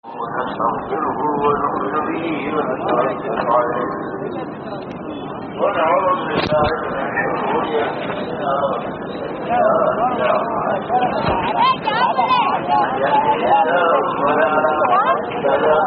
ونستغفره ونؤمن به ونتوكل عليه ونعوذ بالله من شرور انفسنا ومن سيئات اعمالنا من يهده الله فلا مضل له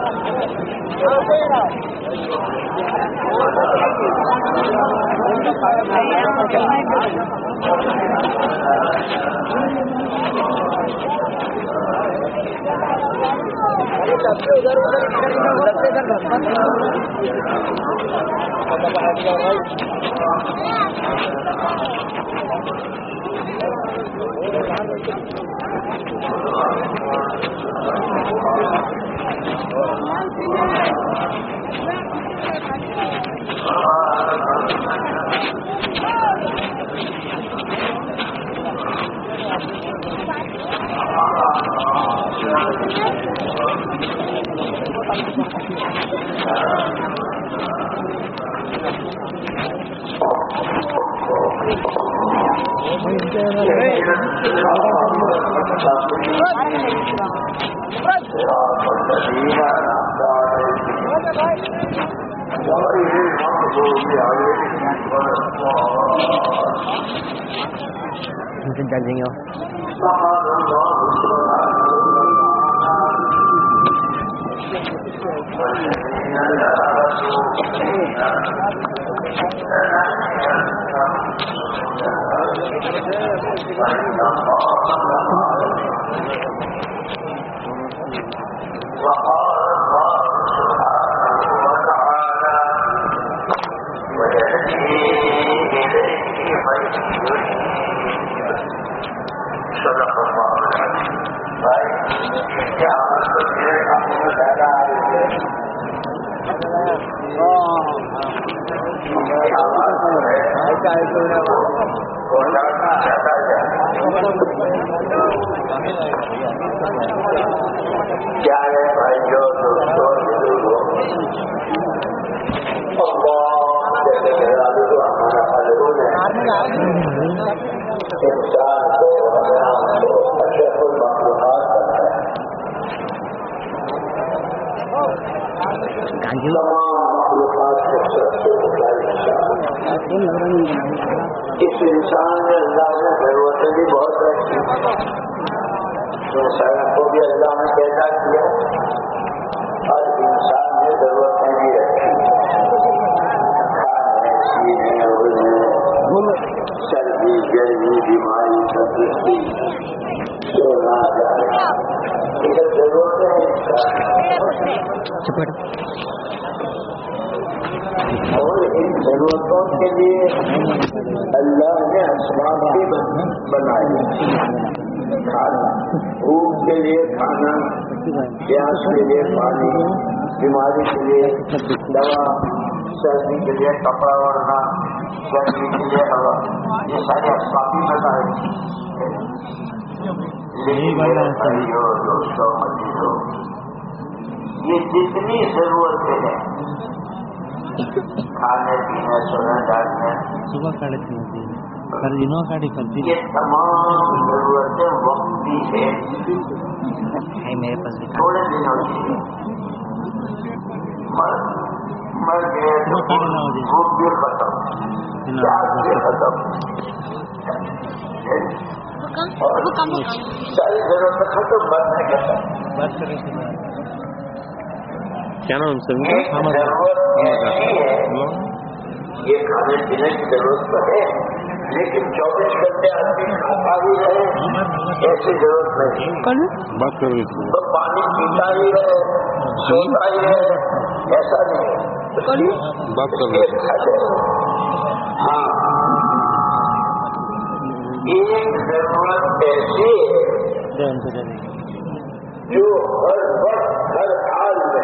اس انسان میں اللہ نے ضرورتیں بھی بہت رکھی، انسان کو بھی اللہ نے پیدا کیا اور انسان نے ضرورتیں بھی رکھی، کھانے پینے اڑنے سردی گرمی بیماری تندرستی سونا جانا یہ ضرورتیں اور ان ضرورتوں کے لیے اللہ نے اسباب بھی بنائے، کھانا بھوک کے لیے کھانا، پیاس کے لیے پانی، بیماری کے لیے دوا، سردی کے لیے کپڑا اوڑھنا، گرمی کے لیے ہوا، یہ سارے اسباب بھی بنائے۔ دوستوں مزیدوں یہ جتنی ضرورتیں ہیں کھانے پینے سونے ڈالنے یہ تمام ضرورتیں وقتی ہیں، تھوڑے دنوں کی مر گئے تو بھوک بھی ختم، پیاس بھی ختم، اور ساری ضرورتیں ختم، مرنے ختم۔ کیا نام ضرورت یہ کھانے پینے کی ضرورت تو ہے، لیکن 24 گھنٹے آدمی کھاتا ہی رہے ایسی ضرورت نہیں، بات کر رہی تھی تو پانی پیتا ہی رہے سوتا ہی رہے ایسا نہیں، بات کر رہی تھی۔ ہاں ایک ضرورت ایسی ہے جو ہر وقت ہر حال میں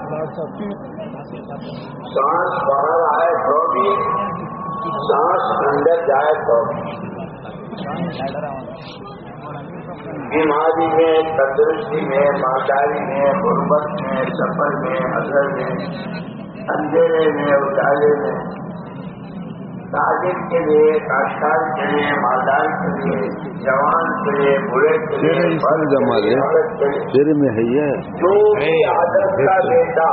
سانس باہر آئے تو بھی سانس اندر جائے تو بھی، بیماری میں تندرستی میں مالداری میں غربت میں سفر میں حضر میں اندھیرے میں اجالے میں تاجر کے لیے، کاشتکار کے لیے، مالدار کے لیے، جوان کے لیے، بوڑھے کے لیے، عورت کے لیے، تیرے میں ہے یہ جو بھی عادت کا بیٹا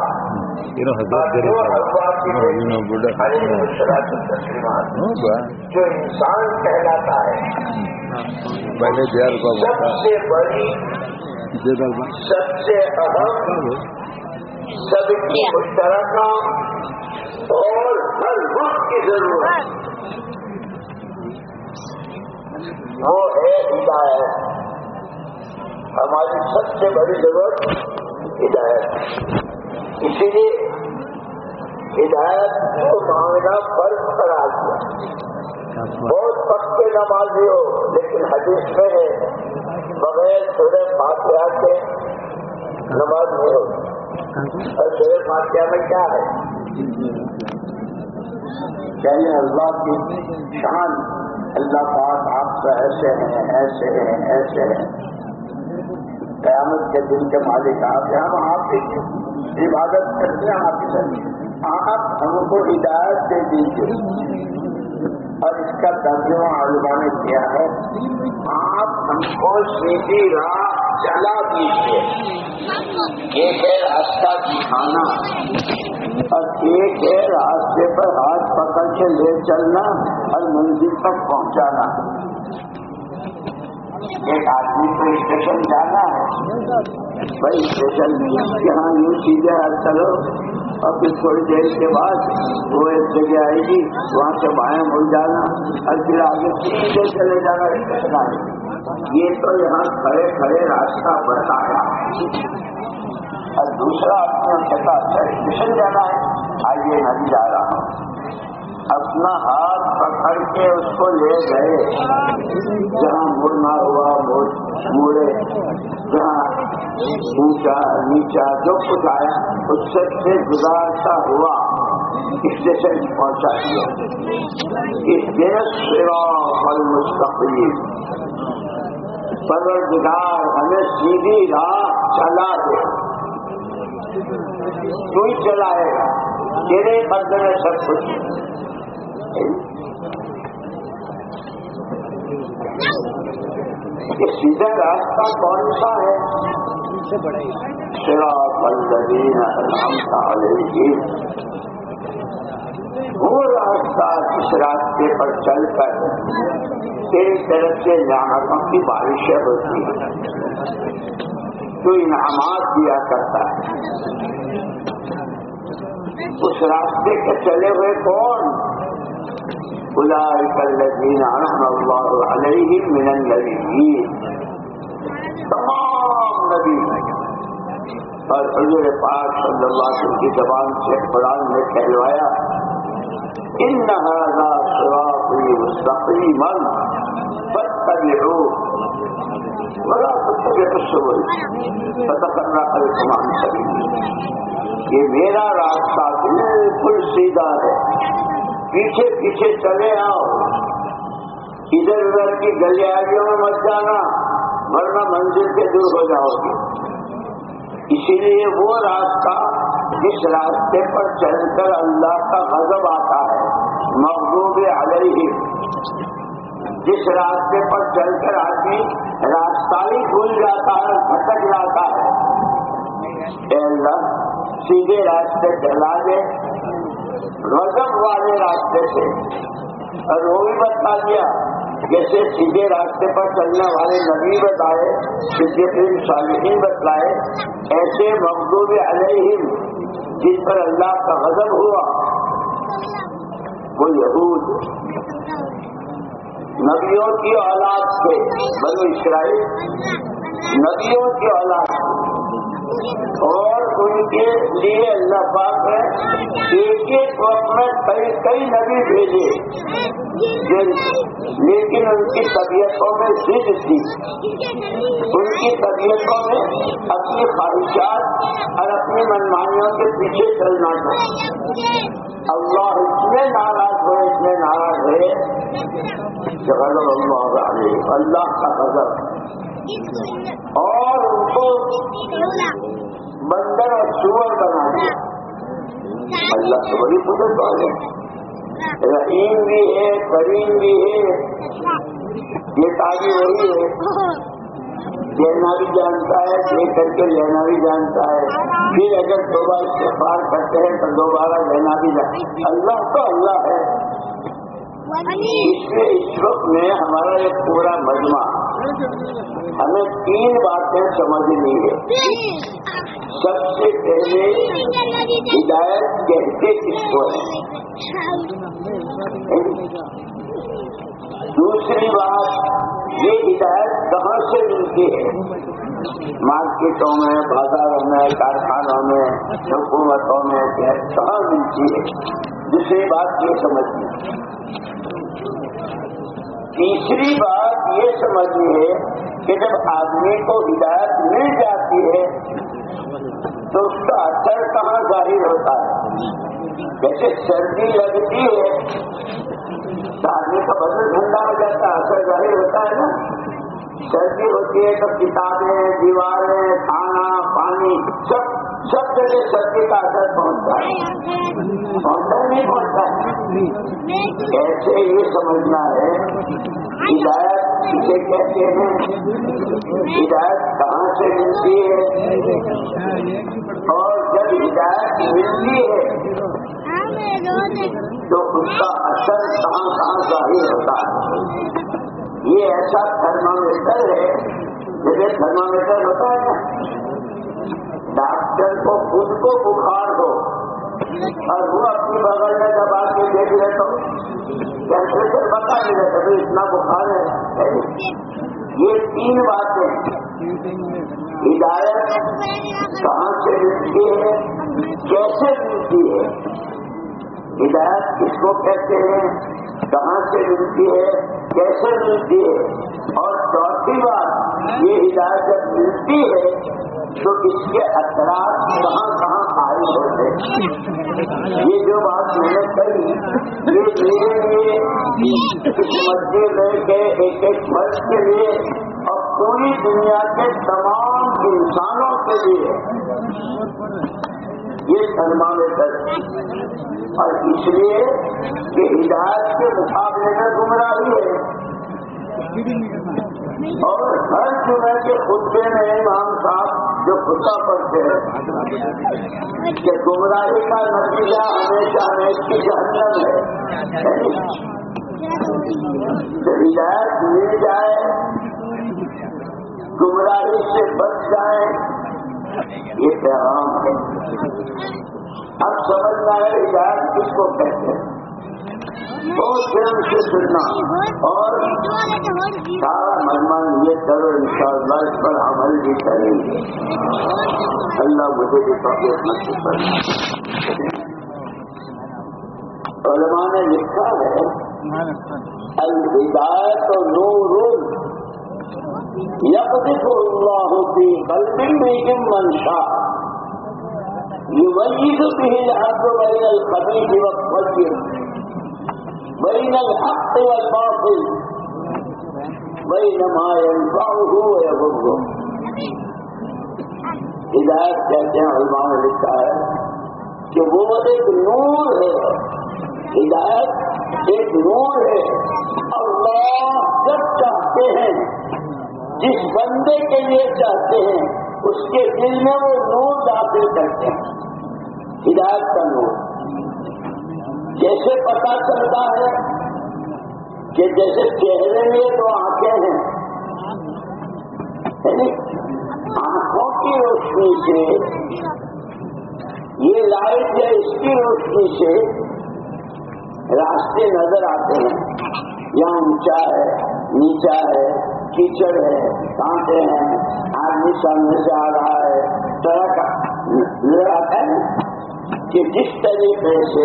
جو انسان کہلاتا ہے، پہلے دیار سب سے بڑی، سب سے اہم، سب کی مشترکہ اور ہر وقت کی ضرورت وہ ہے ہدایت. ہماری سب سے بڑی ضرورت ہدایت. اسی لیے ہدایت کو مانگنا فرض قرار دیا. بہت پکے نمازی ہو لیکن حدیث میں ہے بغیر سورہ فاتحہ کے نماز نہیں ہوتی. اور سورہ فاتحہ میں کیا ہے؟ چاہیے اللہ کی شان، اللہ پاک آپ سے ایسے ہیں، ایسے ہیں، ایسے ہیں. قیامت کے دن کے مالک آپ ہیں، ہم آپ کی عبادت کرتے ہیں، آپ کی آپ ہم کو ہدایت دے دیجیے. اور اس کا ترجمہ علماء نے کیا ہے، آپ ہم کو سیدھی راہ چلا دیجیے. ایک ہے راستہ دکھانا اور ایک ہے راستے پر ہاتھ پکڑ کے لے چلنا اور منزل تک پہنچانا. ایک آدمی کو اسٹیشن جانا ہے، بھائی اسٹیشن یہاں یوں سیدھے ہاتھ چلو اور پھر تھوڑی دیر کے بعد وہ ایک جگہ آئے گی، وہاں سے بائیں مڑ جانا اور پھر آگے سیدھے چلے جانا اسٹیشن آئے. یہ تو یہاں کھڑے کھڑے راستہ بتایا. اور دوسرا آدمی کہتا اچھا اسٹیشن جانا ہے، آئیے نہیں جا رہا ہوں. اپنا ہاتھ پکڑ کے اس کو لے گئے، جہاں مڑنا ہوا موڑے، جہاں اونچا نیچا جو کچھ آیا اس سے گزارتا ہوا اسٹیشن پہنچا دیا. الصراط المستقیم، پروردگار ہمیں سیدھی راہ چلا دے. تو ہی چلائے گا، تیرے قدر میں سب کچھ. یہ سیدھا راستہ کون سا ہے؟ صراط الذین انعمت علیہم، وہ راستہ جس راستے پر چل کر تیری طرف سے نعمتوں کی بارشیں ہوتی ہیں، تو انعامات دیا کرتا ہے. اس راستے کے چلے ہوئے کون؟ اولئک الذین انعم اللہ علیہم من النبیین، تمام نبی اور حضور پاک صلی اللہ علیہ وسلم کی زبان سے قرآن نے کہلوایا ان ھذا صراطی مستقیما فاتبعوہ ولا تتبعوا السبل فتفرق بکم عن سبیلہ. یہ میرا راستہ بالکل سیدھا ہے، پیچھے پیچھے چلے آؤ، ادھر ادھر کی گلیاریوں میں مت جانا ورنہ منزل سے دور ہو جاؤ گے. اسی لیے وہ راستہ جس راستے پر چل کر اللہ کا غضب آتا ہے، مغضوب علیہم، جس راستے پر چل کر آدمی راستہ ہی بھول جاتا ہے، بھٹک جاتا ہے، اے اللہ سیدھے راستے چلا دے، غضب والے راستے سے. اور وہ بھی بتا دیا جیسے سیدھے راستے پر چلنے والے نبی بتائے، صدیقین صالحین بتلائے، ایسے مغضوب علیہم جن پر اللہ کا غضب ہوا وہ یہود، نبیوں کی اولاد تھے، بنو اسرائیل نبیوں کی اولاد تھے، اور ان کے لیے اللہ پاک نے ایک ایک وقت میں کئی نبی بھیجے، لیکن ان کی طبیعتوں میں ضد تھی، ان کی طبیعتوں میں اپنی خواہشات اور اپنی منمانیوں کے پیچھے چلنا تھا. اللہ اتنے ناراض ہوئے کہ غضب اللہ علیہ، اللہ کا غضب، اور ان کو بندر اور سور بنا دیا. اللہ سے بڑی قدرت والے رحیم بھی ہے، کریم بھی ہے، یہ ساری وہی ہے. دینا بھی جانتا ہے، دے کر کے لینا بھی جانتا ہے. پھر اگر توبہ استغفار کرتے ہیں تو دوبارہ لینا بھی جانتا ہے. اللہ تو اللہ ہے. اس لیے اس وقت میں ہمارا ایک پورا مجمع ہمیں 3 باتیں سمجھنی ہے. سب سے پہلے ہدایت کہتے کس کو ہے. دوسری بات، یہ ہدایت کہاں سے ملتی ہے. مارکیٹوں میں، بازاروں میں، کارخانوں میں، حکومتوں میں کہاں ملتی ہے. دوسری بات یہ سمجھنی. تیسری بات یہ سمجھنی ہے کہ جب آدمی کو ہدایت مل جاتی ہے تو اس کا اثر کہاں ظاہر ہوتا ہے. جیسے سردی لگتی ہے تو آدمی کا بدن ٹھنڈا ہو جاتا ہے، اثر ظاہر ہوتا ہے نا. سردی ہوتی ہے تو کتابیں، دیواریں، کھانا، پانی سب جگہ سردی کا اثر پہنچتا ہے. پہنچتا نہیں پہنچتا ہے. ایسے یہ سمجھنا ہے ہدایت کسے کہتے ہیں، ہدایت کہاں سے ملتی ہے، اور جب ہدایت ملتی ہے تو اس کا اثر کہاں کہاں ظاہر ہوتا ہے. یہ ایسا تھرمامیٹر ہے جیسے تھرمامیٹر ہوتا ہے نا. ڈاکٹر کو خود کو بخار ہو اور وہ اپنی بغل میں دبا کے دیکھ لے تو ٹیمپریچر بتا نہیں رہتا تو اتنا بخار ہے. یہ 3 باتیں ہدایت کہاں سے ملتی ہے، کیسے ملتی ہے، ہدایت کس کو کہتے ہیں، کہاں سے ملتی ہے، کیسے ملتی ہے. اور چوتھی بات، یہ ہدایت جب ملتی ہے تو اس کے اثرات کہاں کہاں عائد ہوتے ہیں. یہ جو بات میں نے کہی یہ میرے لیے اس مسجد میں کے ایک فرد کے لیے اور پوری دنیا کے تمام انسانوں کے لیے یہ تھرمامیٹر. اور اس لیے کہ ہدایت کے مقابلے میں گمراہی ہے. اور ہر جمعے کے خطبے میں امام صاحب جو خطبہ پڑھتے ہیں کہ گمراہی کا نتیجہ ہمیشہ ہمیشہ جہنم ہے. تو ہدایت مل جائے، گمراہی سے بچ جائے، یہ پیغام ہے. اب سمجھنا ہے ہدایت کس کو کہتے ہیں. بہت دھیان سے سننا اور سارا مجمع یہ کرو، انشاءاللہ اس پر عمل بھی کریں گے. اللہ مجھے بھی توفیق نصیب کرے. علماء نے لکھا ہے الہدایت نور یقذف اللہ فی قلب امرئ من شاء یمیز به الحق بین الخبیث والطیب بین الحق والباطل بین ما ينفعه ويضره. ہدایت کہتے ہیں علماء نے لکھا ہے کہ وہ ایک نور ہے. ہدایت ایک نور ہے. اللہ جب چاہتے ہیں، جس بندے کے لیے چاہتے ہیں، اس کے دل میں وہ نور داخل کرتے ہیں. ہدایت کا نور جیسے پتا چلتا ہے کہ جیسے چہرے میں 2 آنکھیں ہیں، آنکھوں کی روشنی سے یہ لائٹ ہے، اس کی روشنی سے راستے نظر آتے ہیں. یہاں اونچا ہے، نیچا ہے، کیچڑ ہے، کانٹے ہیں، آدمی سامنے سے آ رہا ہے، سڑک نظر آتا ہے کہ جس طریقے سے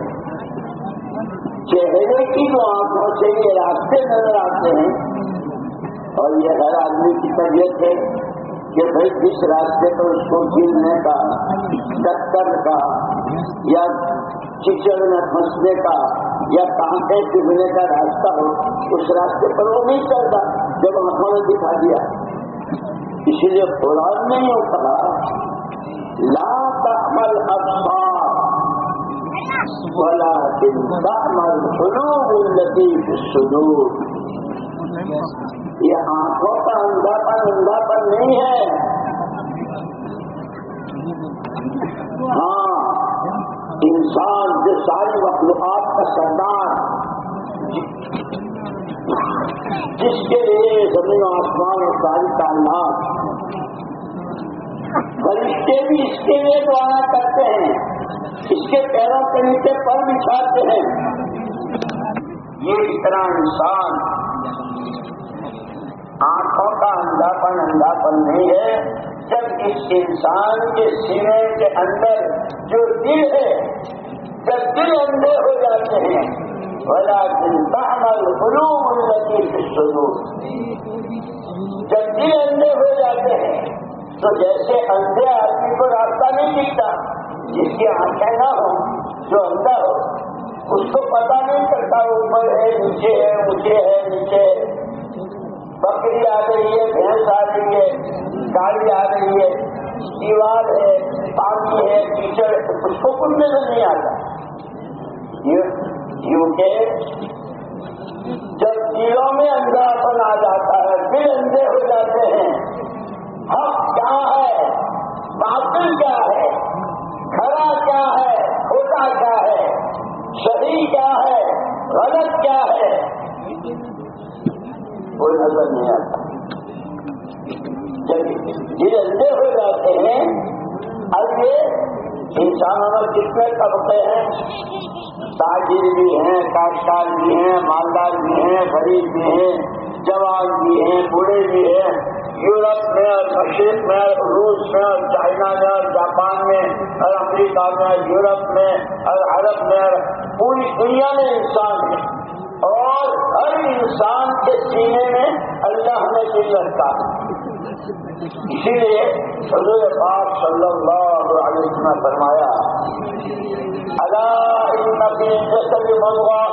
چہرے کی 2 آنکھوں سے یہ راستے نظر آتے ہیں. اور یہ ہر آدمی کی طبیعت ہے کہ بھائی جس راستے پر اس کو گرنے کا، ٹکر کا، یا کیچڑ میں پھنسنے کا، یا کانٹے چبھنے کا راستہ ہو، اس راستے پر وہ نہیں چلتا جب آنکھوں نے دکھا دیا. اسی لیے قرآن نے یہ کہا لا تعمل ابصار ولكن تعمى القلوب التي في الصدور. یہ آنکھوں کا اندھاپن نہیں ہے. ہاں، انسان جو ساری مخلوقات کا سردار، جس کے لیے زمین و آسمان اور ساری کائنات، فرشتے بھی اس کے لیے دعا کرتے ہیں، اس کے پیروں کے نیچے پر بچھاتے ہیں. یہ اتنا انسان آنکھوں کا اندھاپن نہیں ہے. جب اس انسان کے سینے کے اندر جو دل ہے، جب دل اندھے ہو جاتے ہیں، وَلَكِنْ تَعْمَى الْقُلُوبُ الَّتِي فِي الصُّدُورِ. جب دل اندھے ہو جاتے ہیں تو جیسے اندھے آدمی کو راستہ نہیں دکھتا، جس کی آنکھیں نہ ہوں، جو اندھا ہو اس کو پتہ نہیں چلتا اوپر ہے نیچے ہے، اونچے ہے نیچے ہے، بکری آ رہی ہے، بھینس آ رہی ہے، گاڑی آ رہی ہے، دیوار ہے، پانی ہے، کیچڑ، اس کو کچھ نظر نہیں آتا. کیونکہ جب دلوں میں اندھاپن آ جاتا ہے، دل اندھے ہو جاتے ہیں، حق کیا ہے، باطل کیا ہے، کھرا کیا ہے، کھوٹا کیا ہے، صحیح کیا ہے، غلط کیا ہے، کوئی نظر نہیں آتا. جب دل اندھے ہو جاتے ہیں. اب یہ انسانوں میں کتنے طبقے ہیں؟ تاجر بھی ہیں، کاشتکار بھی ہیں، مالدار بھی ہیں، غریب بھی ہیں، جوان بھی ہیں، بوڑھے بھی ہیں. یورپ میں اور مشرق میں اور روس میں اور چائنا میں اور جاپان میں اور امریکہ میں اور یورپ میں اور عرب میں اور پوری دنیا میں انسان ہیں. اور ہر انسان کے سینے میں اللہ نے دل رکھا. اسی لیے حضور پاک صلی اللہ علیہ وسلم نے فرمایا، الا ان فی الجسد مضغہ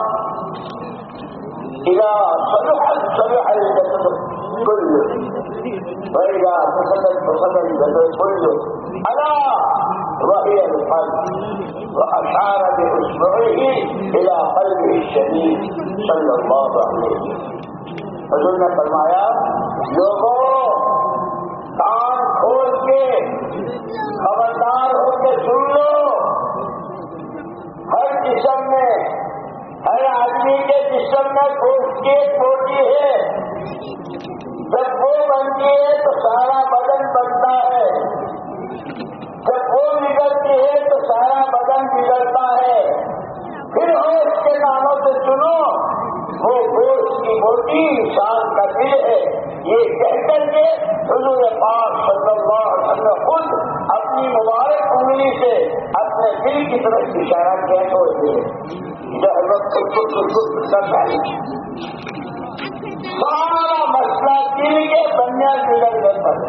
اذا صلحت صلح الجسد كله واذا فسدت فسد الجسد كله الا وهي القلب. واشار باصبعه الى قلبه الشديد صلی اللہ علیہ وسلم. حضور نے فرمایا، لوگوں کان کھول کے خبردار ہو کے سن لو، ہر جسم میں، ہر آدمی کے جسم میں گوشت کی ایک بوٹی ہے. جب وہ بنتی ہے تو سارا بدن بنتا ہے، جب وہ بگڑتی ہے تو سارا بدن بگڑتا ہے. پھر ہوش کے ناموں سے سنو، وہ گوشت کی بوٹی انسان کا دل ہے. یہ کہہ کر کے حضور پاک صلی اللہ علیہ وسلم خود اپنی مبارک انگلی سے اپنے دل کی طرف اشارہ کیا تو سارا مسئلہ دل کے بنیاد بگڑنے پر،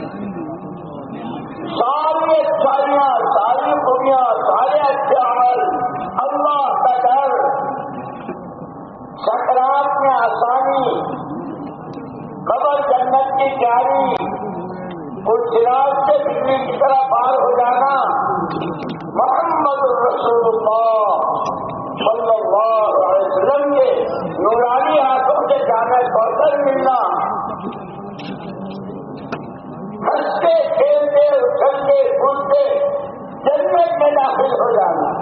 ساری اچھائیاں، ساری خوبیاں، سارے اچھے عمل، اللہ کا ڈر، سکرات میں آسانی، قبر جنت کی تیاری، اس سراج سے بجلی کی طرح پار ہو جانا، محمد رسول اللہ صلی اللہ علیہ وسلم کے نورانی ہاتھوں سے جامع کوثر ملنا، ہنستے کھیلتے اچھلتے کودتے جنت میں داخل ہو جانا.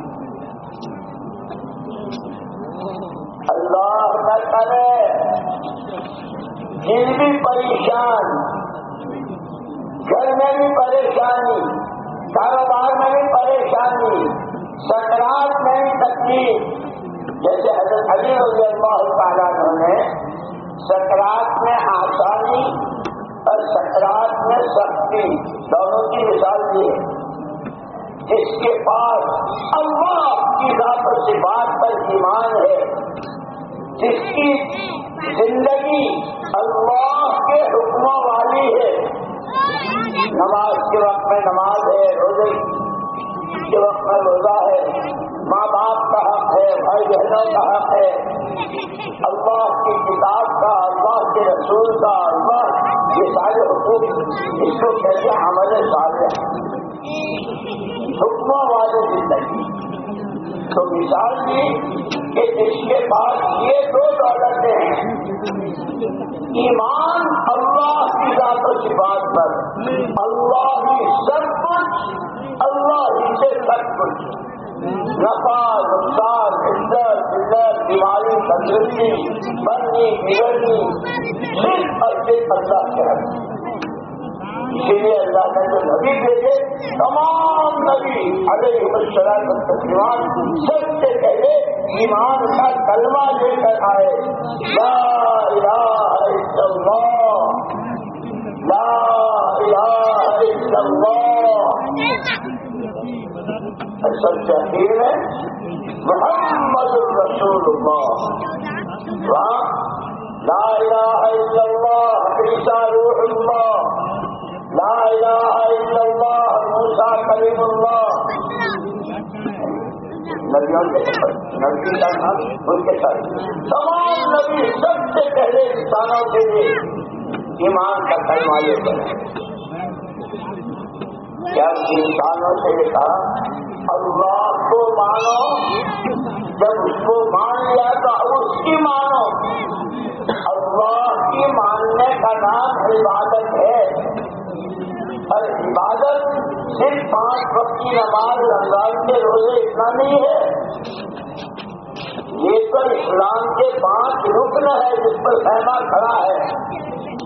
اللہ نہ کرے دل بھی پریشان، گھر میں بھی پریشانی، کاروبار میں بھی پریشانی، سکرات میں بھی تکلیف. جیسے حضرت علی رضی اللہ تعالیٰ نے سکرات میں آسانی اور سکرات میں سختی دونوں کی مثال دی ہے. جس کے پاس اللہ کی ذات و صفات پر ایمان ہے، جس کی زندگی اللہ کے حکموں والی ہے، نماز کے وقت میں نماز ہے، روزے کے وقت میں روزہ ہے، ماں باپ کا حق ہے، بھائی بہنوں کا حق ہے، اللہ کی کتاب کا، اللہ کے رسول کا، اللہ یہ سارے حقوق، اس کو کہتے ہیں عمل صالح، حکموں والی زندگی. تو مثال دی کہ جس کے پاس یہ دو دولتیں ہیں، ایمان اللہ کی ذات و صفات پر، اللہ ہی سب کچھ، اللہ ہی سے سب کچھ، نفع نقصان، عزت ذلت، بیماری تندرستی، بننی بگڑنی، صرف اور صرف اللہ کے حق۔ اسی لیے اللہ نے جو نبی بھیجے، تمام نبی علیہ السلام والتسلیمات سب سے پہلے ایمان کا کلمہ لے کر آئے، لا الہ الا اللہ، لا الہ الا اللہ۔ سب سے اخیر میں محمد الرسول اللہ، وہاں لا الہ الا اللہ عیسیٰ روح اللہ، لا الہ الا اللہ موسیٰ کلیم اللہ۔ نبیوں کے نبی کا نام ان کے ساتھ تمام نبی سب سے پہلے انسانوں کے لیے ایمان کا کلمہ لے کر کیا انسانوں سے یہ کہا اللہ کو مانو، جب اس کو مان لیا تو اب اس کی مانو۔ اللہ کی ماننے کا نام عبادت ہے، اور عبادت صرف 5 وقت کی نماز، رمضان کے روزے اتنا نہیں ہے، یہ تو اسلام کے 5 رکن ہے جس پر خیمہ کھڑا ہے۔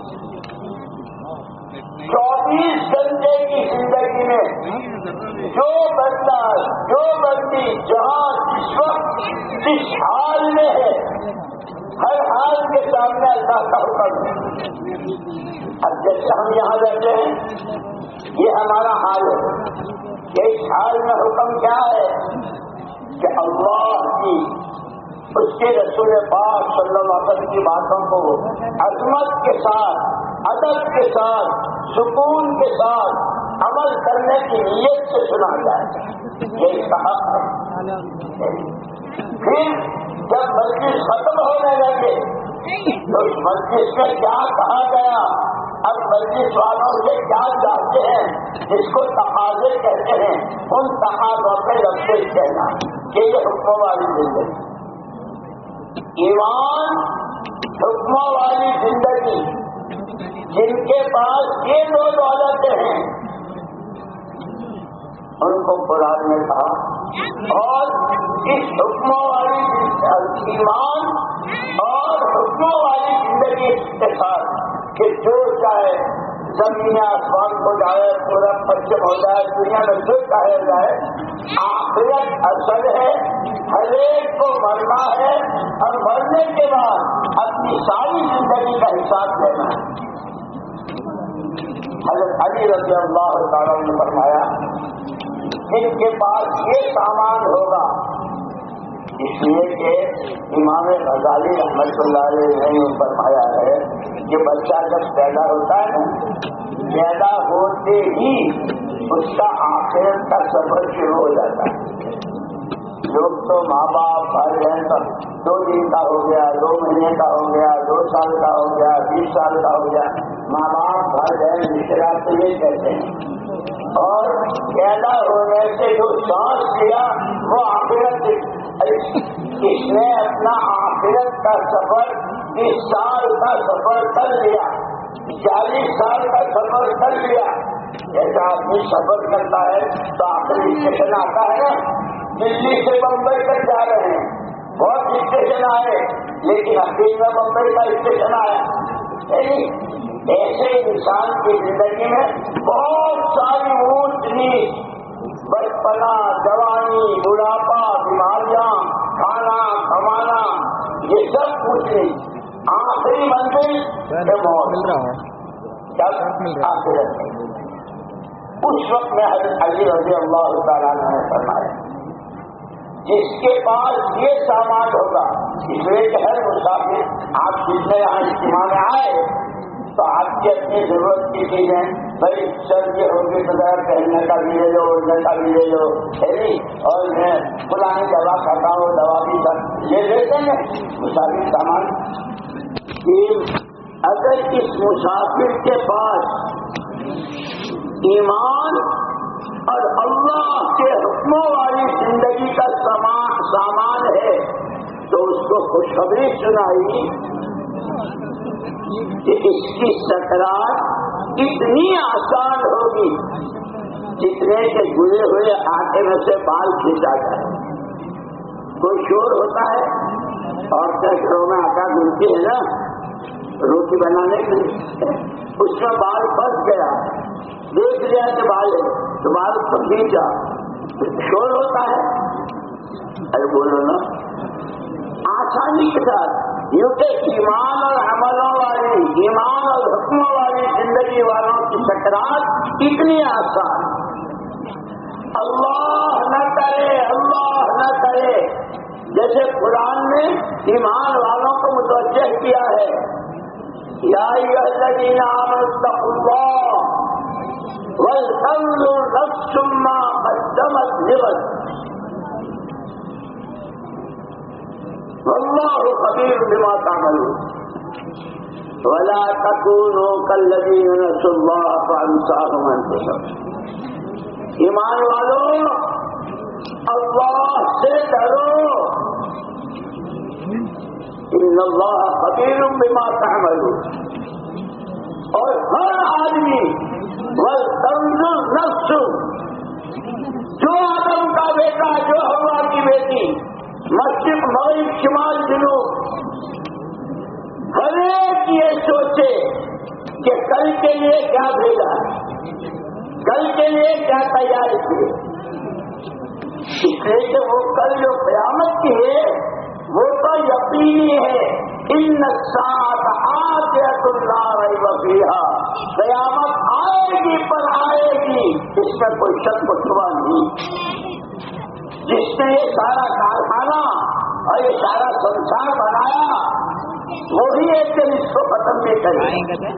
24 گھنٹے کی زندگی میں جو بندہ جو بندی جہاں جس وقت جس حال میں ہے، ہر حال کے سامنے اللہ کا حکم ہے۔ اب جیسے ہم یہاں رہتے ہیں، یہ ہمارا حال ہے، کہ اس حال میں حکم کیا ہے کہ اللہ کی، اس کے رسول پاک صلی اللہ علیہ وسلم کی باتوں کو عظمت کے ساتھ، ادب کے ساتھ، سکون کے ساتھ عمل کرنے کی نیت سے سنا جائے، یہ اس کا حق ہے۔ پھر جب مجلس ختم ہونے لگے تو اس مجلس میں کیا کہا گیا، اب مجلس والوں سے کیا چاہتے ہیں، جس کو تقاضے کہتے ہیں، ان تقاضوں پہ لگتے کہنا کہ یہ حکموں والی زندگی، ایمان حکموں والی زندگی، جن کے پاس یہ 2 دولتیں ہیں ان کو قرآن نے کہا، اور اس حکموں والی ایمان اور حکموں والی زندگی کے ساتھ کہ جو چاہے زمین آسمان کو جائے، پورا پچھم ہو جائے، دنیا میں جو چاہے جائے، آخرت اصل ہے، ہر ایک کو مرنا ہے، اور مرنے کے بعد اپنی ساری زندگی کا حساب لینا ہے۔ حضرت علی رضی اللہ تعالیٰ نے فرمایا جن کے پاس یہ سامان ہوگا، اس لیے کہ امام غزالی رحمۃ اللہ علیہ نے فرمایا ہے کہ بچہ جب پیدا ہوتا ہے نا، پیدا ہوتے ہی اس کا آخرت کا سفر شروع ہو جاتا ہے۔ لوگ تو ماں باپ بھائی بہن کا 2 دن کا ہو گیا، 2 مہینے کا ہو گیا، 2 سال کا ہو گیا، 20 سال کا ہو گیا، ماں باپ بھائی بہن رشتے دار تو یہ کہتے ہیں، اور پیدا ہونے سے جو سانس لیا وہ آخرت، اس نے اپنا آخرت کا سفر 20 سال کا سفر کر لیا، 40 سال کا سفر کر لیا۔ جیسا آدمی سفر کرتا ہے تو آخری اسٹیشن آتا ہے نا، دلی سے بمبئی تک جا رہے ہیں، بہت اسٹیشن آئے لیکن اخیر میں بمبئی کا اسٹیشن آیا۔ ایسے انسان کی زندگی میں بہت ساری اونچ نیچ، بچپنا، جوانی، بڑھاپا، بیماریاں، کھانا کمانا، یہ سب کچھ نہیں، آخری منزل موت، آخرت۔ اس وقت میں حضرت علی رضی اللہ تعالیٰ نے فرمایا جس کے پاس یہ سامان ہوگا، اس لیے کہ ہر مسافر، آپ جتنے یہاں اجتماع میں آئے تو آپ کی اپنی ضرورت کی چیزیں، بھائی سردی ہوگی تو ذرا پہننے کا بھی لے لو، اڑنے کا بھی لے لو، اور میں پرانی دوا کھاتا ہوں، دوا بھی لے لیتے ہیں مسافر سامان۔ اگر اس مسافر کے پاس ایمان اور اللہ کے حکموں والی زندگی کا کو خوشخبری سنائی کہ اس کی سکرات اتنی آسان ہوگی جتنے کے گلے ہوئے آٹے میں سے بال کھینچا جائے. کوئی شور ہوتا ہے اور گھروں میں آٹا گنتی ہے نا روٹی بنانے کے لیے, اس میں بال پھنس گیا, دیکھ لیا کہ بال ہے تو بال کو کھینچا, شور ہوتا ہے. ارے بولو نا, آسانی کے ساتھ یوں کہ ایمان اور عملوں والی, ایمان اور حکموں والی زندگی والوں کی سکرات اتنی آسان. اللہ نہ کرے, اللہ نہ کرے, جیسے قرآن نے ایمان والوں کو متوجہ کیا ہے, یا ایھا الذین آمنوا اتقوا اللہ ولتنظر نفس ما قدمت لغد واللہ خبیر بما تعملون ولا تکونوا کالذین نسوا اللہ فانساهم انفسهم. ایمان والوں, اللہ سے ڈرو, ان اللہ خبیر بما تعملون. اور ہر آدمی ولتنظر نفس, جو آدم کا بیٹا, جو حوا کی بیٹی, مشرق مغرب شمال جنوب, ہر ایک یہ سوچے کہ کل کے لیے کیا بھیجا, کل کے لیے کیا تیار کیے. اس لیے کہ وہ کل جو قیامت کی ہے وہ تو یقینی ہے. ان الساعة آتیۃ لا ریب فیہا, قیامت آئے گی پر آئے گی, اس میں کوئی شک و شبہ نہیں. جس نے یہ سارا کارخانہ اور یہ سارا سنسار بنایا وہی ایک دن اس کو ختم بھی کرے.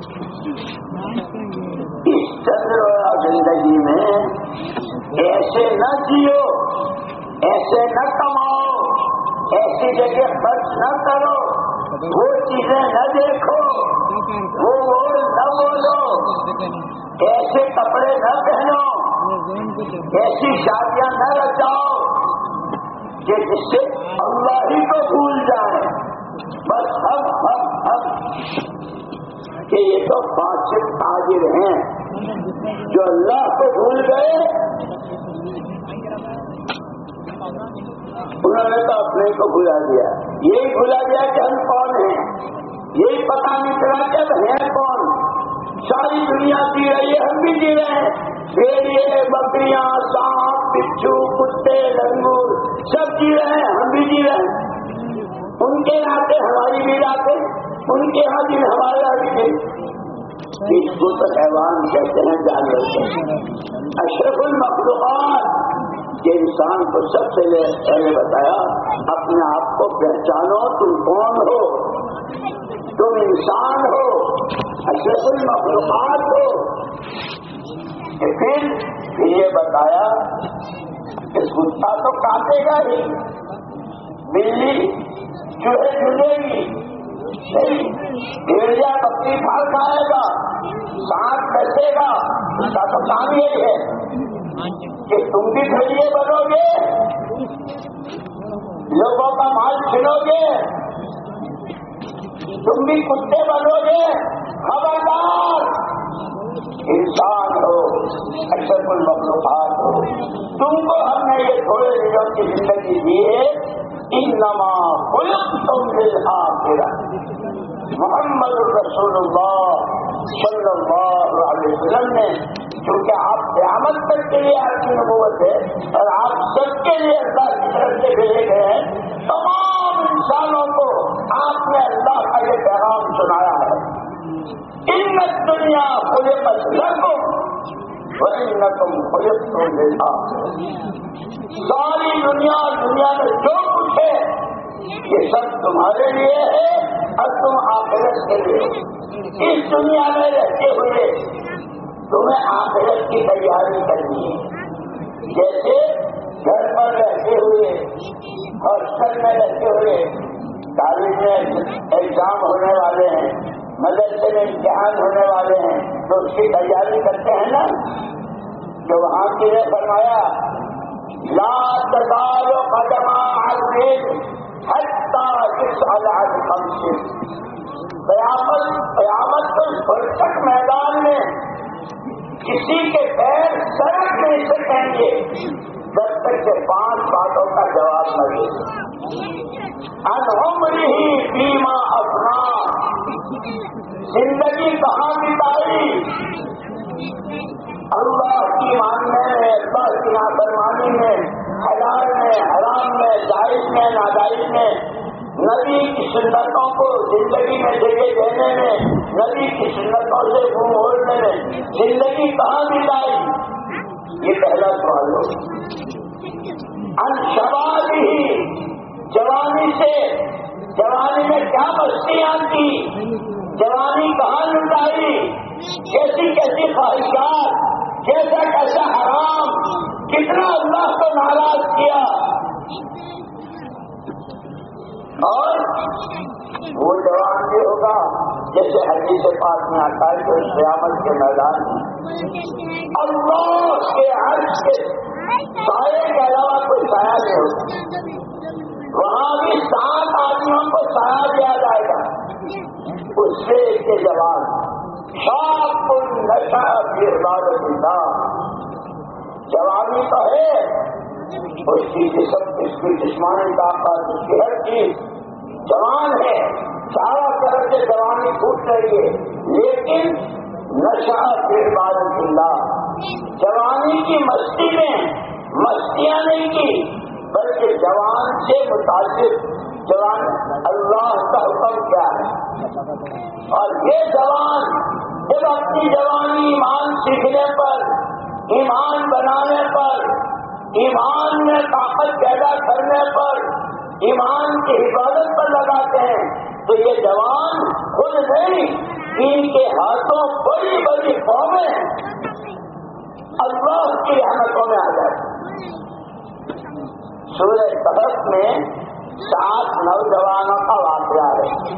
اس چندرویا زندگی میں ایسے نہ جیو, ایسے نہ کماؤ, ایسی جگہ خرچ نہ کرو, وہ چیزیں نہ دیکھو, وہ بول نہ بولو, ایسے کپڑے نہ پہنو, ایسی شادیاں نہ رچاؤ کہ جس سے اللہ ہی کو بھول جائے. بس ہم کہ یہ تو فاسق تاجر ہیں جو اللہ کو بھول گئے, انہوں نے تو اپنے کو بھلا دیا. یہی بھلا دیا کہ ہم کون ہیں, یہی پتہ نہیں چلا کہ ہم ہیں کون. ساری دنیا جی رہی ہے, ہم بھی جی رہے ہیں. بھیڑیے, بکریاں, سانپ, بچھو, کتے, لنگور سب جی رہے ہیں, ہم بھی جی رہے ہیں. ان کے ناطے ہماری بھی راتیں, ان کے یہاں دن ہمارے یہاں بھی دن. اس کو تو حیوان کہتے ہیں, جانور کہتے ہیں. اشرف المخلوقات یہ انسان کو سب سے پہلے بتایا اپنے آپ کو پہچانو, تم کون ہو, تم انسان ہو, اشرف المخلوقات ہو. پھر یہ بتایا کہ کتا تو کاٹے گا ہی, بلی چوہے چلے گی, بھیڑیا بکری پھال کھائے گا, سانپ ڈسے گا, اس کا تو کام یہی ہے کہ تم بھی بھیڑیے بنو گے, لوگوں کا مال چھینو گے, تم بھی کتے بنو گے. خبردار, انسان ہو, اشرف المخلوقات ہو, تم کو ہم نے یہ تھوڑے دنوں کی زندگی دی ہے. انما خلقتم للآخرہ. محمد رسول اللہ صلی اللہ علیہ وسلم نے, کیونکہ آپ قیامت تک کے لیے آپ کی نبوت ہے اور آپ سب کے لیے اللہ کی طرف سے بھیجے گئے ہیں, تمام انسانوں کو آپ نے اللہ کا یہ پیغام سنایا ہے. ان الدنیا خلقت لکم وانکم خلقتم للآخرہ. ساری دنیا میں جو کچھ ہے یہ سب تمہارے لیے ہے اور تم آخرت کے لیے. اس دنیا میں رہتے ہوئے تمہیں آخرت کی تیاری کرنی ہے. جیسے گھر پر رہتے ہوئے, ہاسٹل میں رہتے ہوئے, کالج میں ایگزام ہونے والے ہیں, مدرسے میں امتحان ہونے والے ہیں, تو اس کی تیاری کرتے ہیں نا. جو وہاں کی نے فرمایا لا تزال قدم عبد حتى يسأل عن خمس. قیامت کے پرتک میدان میں کسی کے پیر سڑک نہیں سکیں گے جب تک کہ 5 باتوں کا جواب نہ دے. عن عمرہ فیما افنا، زندگی کہاں بتائی؟ اللہ کی ماننے میں، اللہ کی نافرمانی میں، حلال میں، حرام میں، جائز میں، ناجائز میں، نبی کی سنتوں کو زندگی میں جگہ دینے میں، نبی کی سنتوں سے منہ موڑنے میں زندگی کہاں بتائی؟ یہ پہلا سوال ہو. عن شبابہ، جوانی سے، جوانی میں کیا مستیاں تھی، جوانی کہاں لٹائی، کیسی کیسی خواہشات، کیسا کیسا حرام، کتنا اللہ کو ناراض کیا. اور وہ جوان بھی ہوگا جیسے حدیث پاک میں آتا ہے کہ قیامت کے میدان میں اللہ کے عرش کے سائے کے علاوہ کوئی سایہ نہیں ہوگا. وہاں بھی 7 آدمیوں کو سایہ دیا جائے گا. اس سے ایک کے جوان شاپ نشہ فی عبادت اللہ، جوانی تو ہے، اس کی جسم، اس کی جسمانی طاقت، اس کی ہر چیز جوان ہے، چاروں طرف سے جوانی ٹوٹ رہی ہے، لیکن نشہ فی عبادت اللہ، جوانی کی مستی میں مستیاں نہیں کی، بلکہ جوان سے متعلق جوان اللہ کا حکم کیا ہے. اور یہ جوان جب اپنی جوانی ایمان سیکھنے پر، ایمان بنانے پر، ایمان میں طاقت پیدا کرنے پر، ایمان کی حفاظت پر لگاتے ہیں تو یہ جوان خود نہیں، ان کے ہاتھوں بڑی بڑی قومیں اللہ کی رحمتوں میں آ جاتی. سورہ کہف میں 7 نوجوانوں کا واقعہ ہے.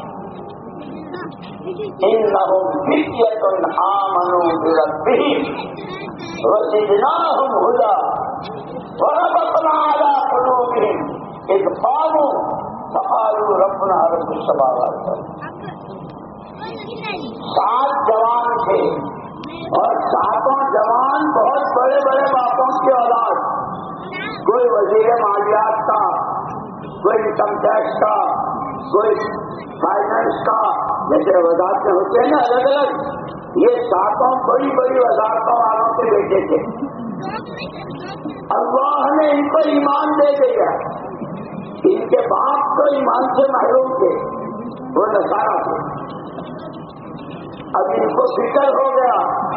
انہم فتیۃ آمنوا بربہم وزدناہم ھدی وربطنا علی قلوبہم اذ قاموا فقالوا ربنا رب السماوات والارض. 7 جوان تھے اور 7 جوان بہت بڑے بڑے باپوں کی اولاد. کوئی وزیر مالیات کا، کوئی انکم ٹیکس کا، کوئی فائنانس کا، جیسے وزارتیں ہوتے ہیں نا الگ الگ، یہ 7 بڑی بڑی وزارتوں والوں کے بیٹے تھے. اللہ نے ان کو ایمان دے دیا. ان کے باپ تو ایمان سے محروم تھے، وہ نصارا تھے. اب ان کو فکر ہو گیا،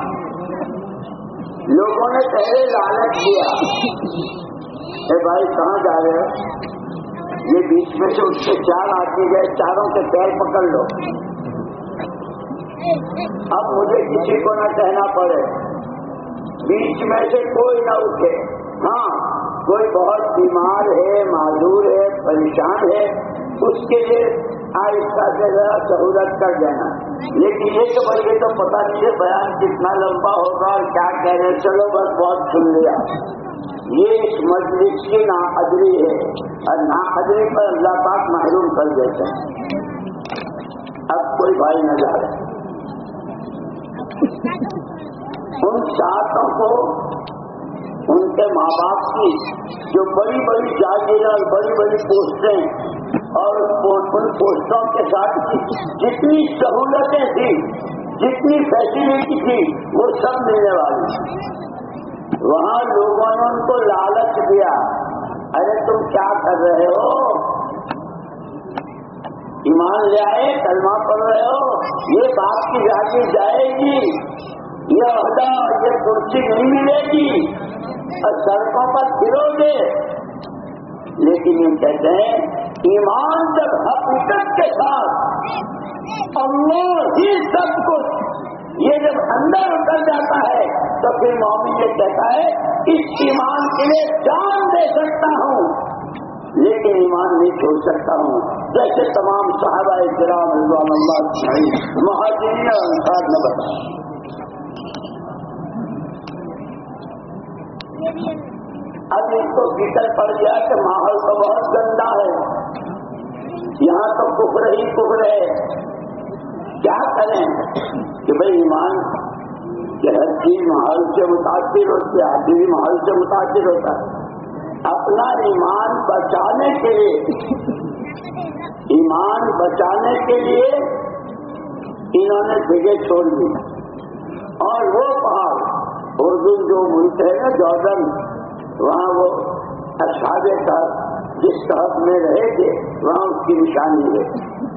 لوگوں نے پہلے لالچ کیا، اے بھائی کہاں جا رہے ہو؟ یہ بیچ میں سے اس سے 4 آدمی گئے، چاروں کے پیر پکڑ لو. اب مجھے کسی کو نہ کہنا پڑے، بیچ میں سے کوئی نہ اٹھے. ہاں کوئی بہت بیمار ہے، معذور ہے، پریشان ہے، اس کے لیے آہستہ سے ذرا سہولت کر دینا. لیکن یہ کہ بھائی یہ تو پتہ نہیں ہے بیان کتنا لمبا ہوگا اور کیا کہہ رہے، چلو بس بہت سن لیا. یہ اس مجلس کی ناقدری ہے، اور ناقدری پر اللہ پاک محروم کر دیتے ہیں. اب کوئی بھائی نہ جا رہے. ان 7 کو ان کے ماں باپ کی جو بڑی بڑی جاگیریں اور بڑی بڑی پوسٹیں اور ان پوسٹوں کے ساتھ جتنی سہولتیں تھیں، جتنی فیسلٹی تھی، وہ سب ملنے والی. وہاں لوگوں نے ان کو لالچ دیا، ارے تم کیا کر رہے ہو، ایمان لے آئے، کلمہ پڑھ رہے ہو، یہ باپ کی جاگیر جائے گی، یہ عہدہ یہ کرسی نہیں ملے گی، اور سڑکوں پر پھرو گے. لیکن یہ کہتے ہیں ایمان جب حقیقت کے ساتھ اللہ ہی سب کچھ یہ جب اندر اتر جاتا ہے تو پھر مومن یہ کہتا ہے اس ایمان کے لیے جان دے سکتا ہوں لیکن ایمان نہیں چھوڑ سکتا ہوں. جیسے تمام صحابہ کرام رضوان اللہ اجمعین مہاجرین اور انصار نے بتایا. اب اس کو فکر پڑ گیا کہ ماحول تو بہت گندا ہے، یہاں تو کفر ہی کفر ہے، کیا کریں کہ بھئی ایمان کہ ہر چیز ماحول سے متاثر ہوتی ہے، آدمی بھی ماحول سے متاثر ہوتا ہے۔ اپنا ایمان بچانے کے لیے انہوں نے جگہ چھوڑ دی، اور وہ پہاڑ اردن جو ملک ہے نا جارڈن، وہاں وہ اصحاب کہف جس کہف میں رہے تھے وہاں اس کی نشانی ہے۔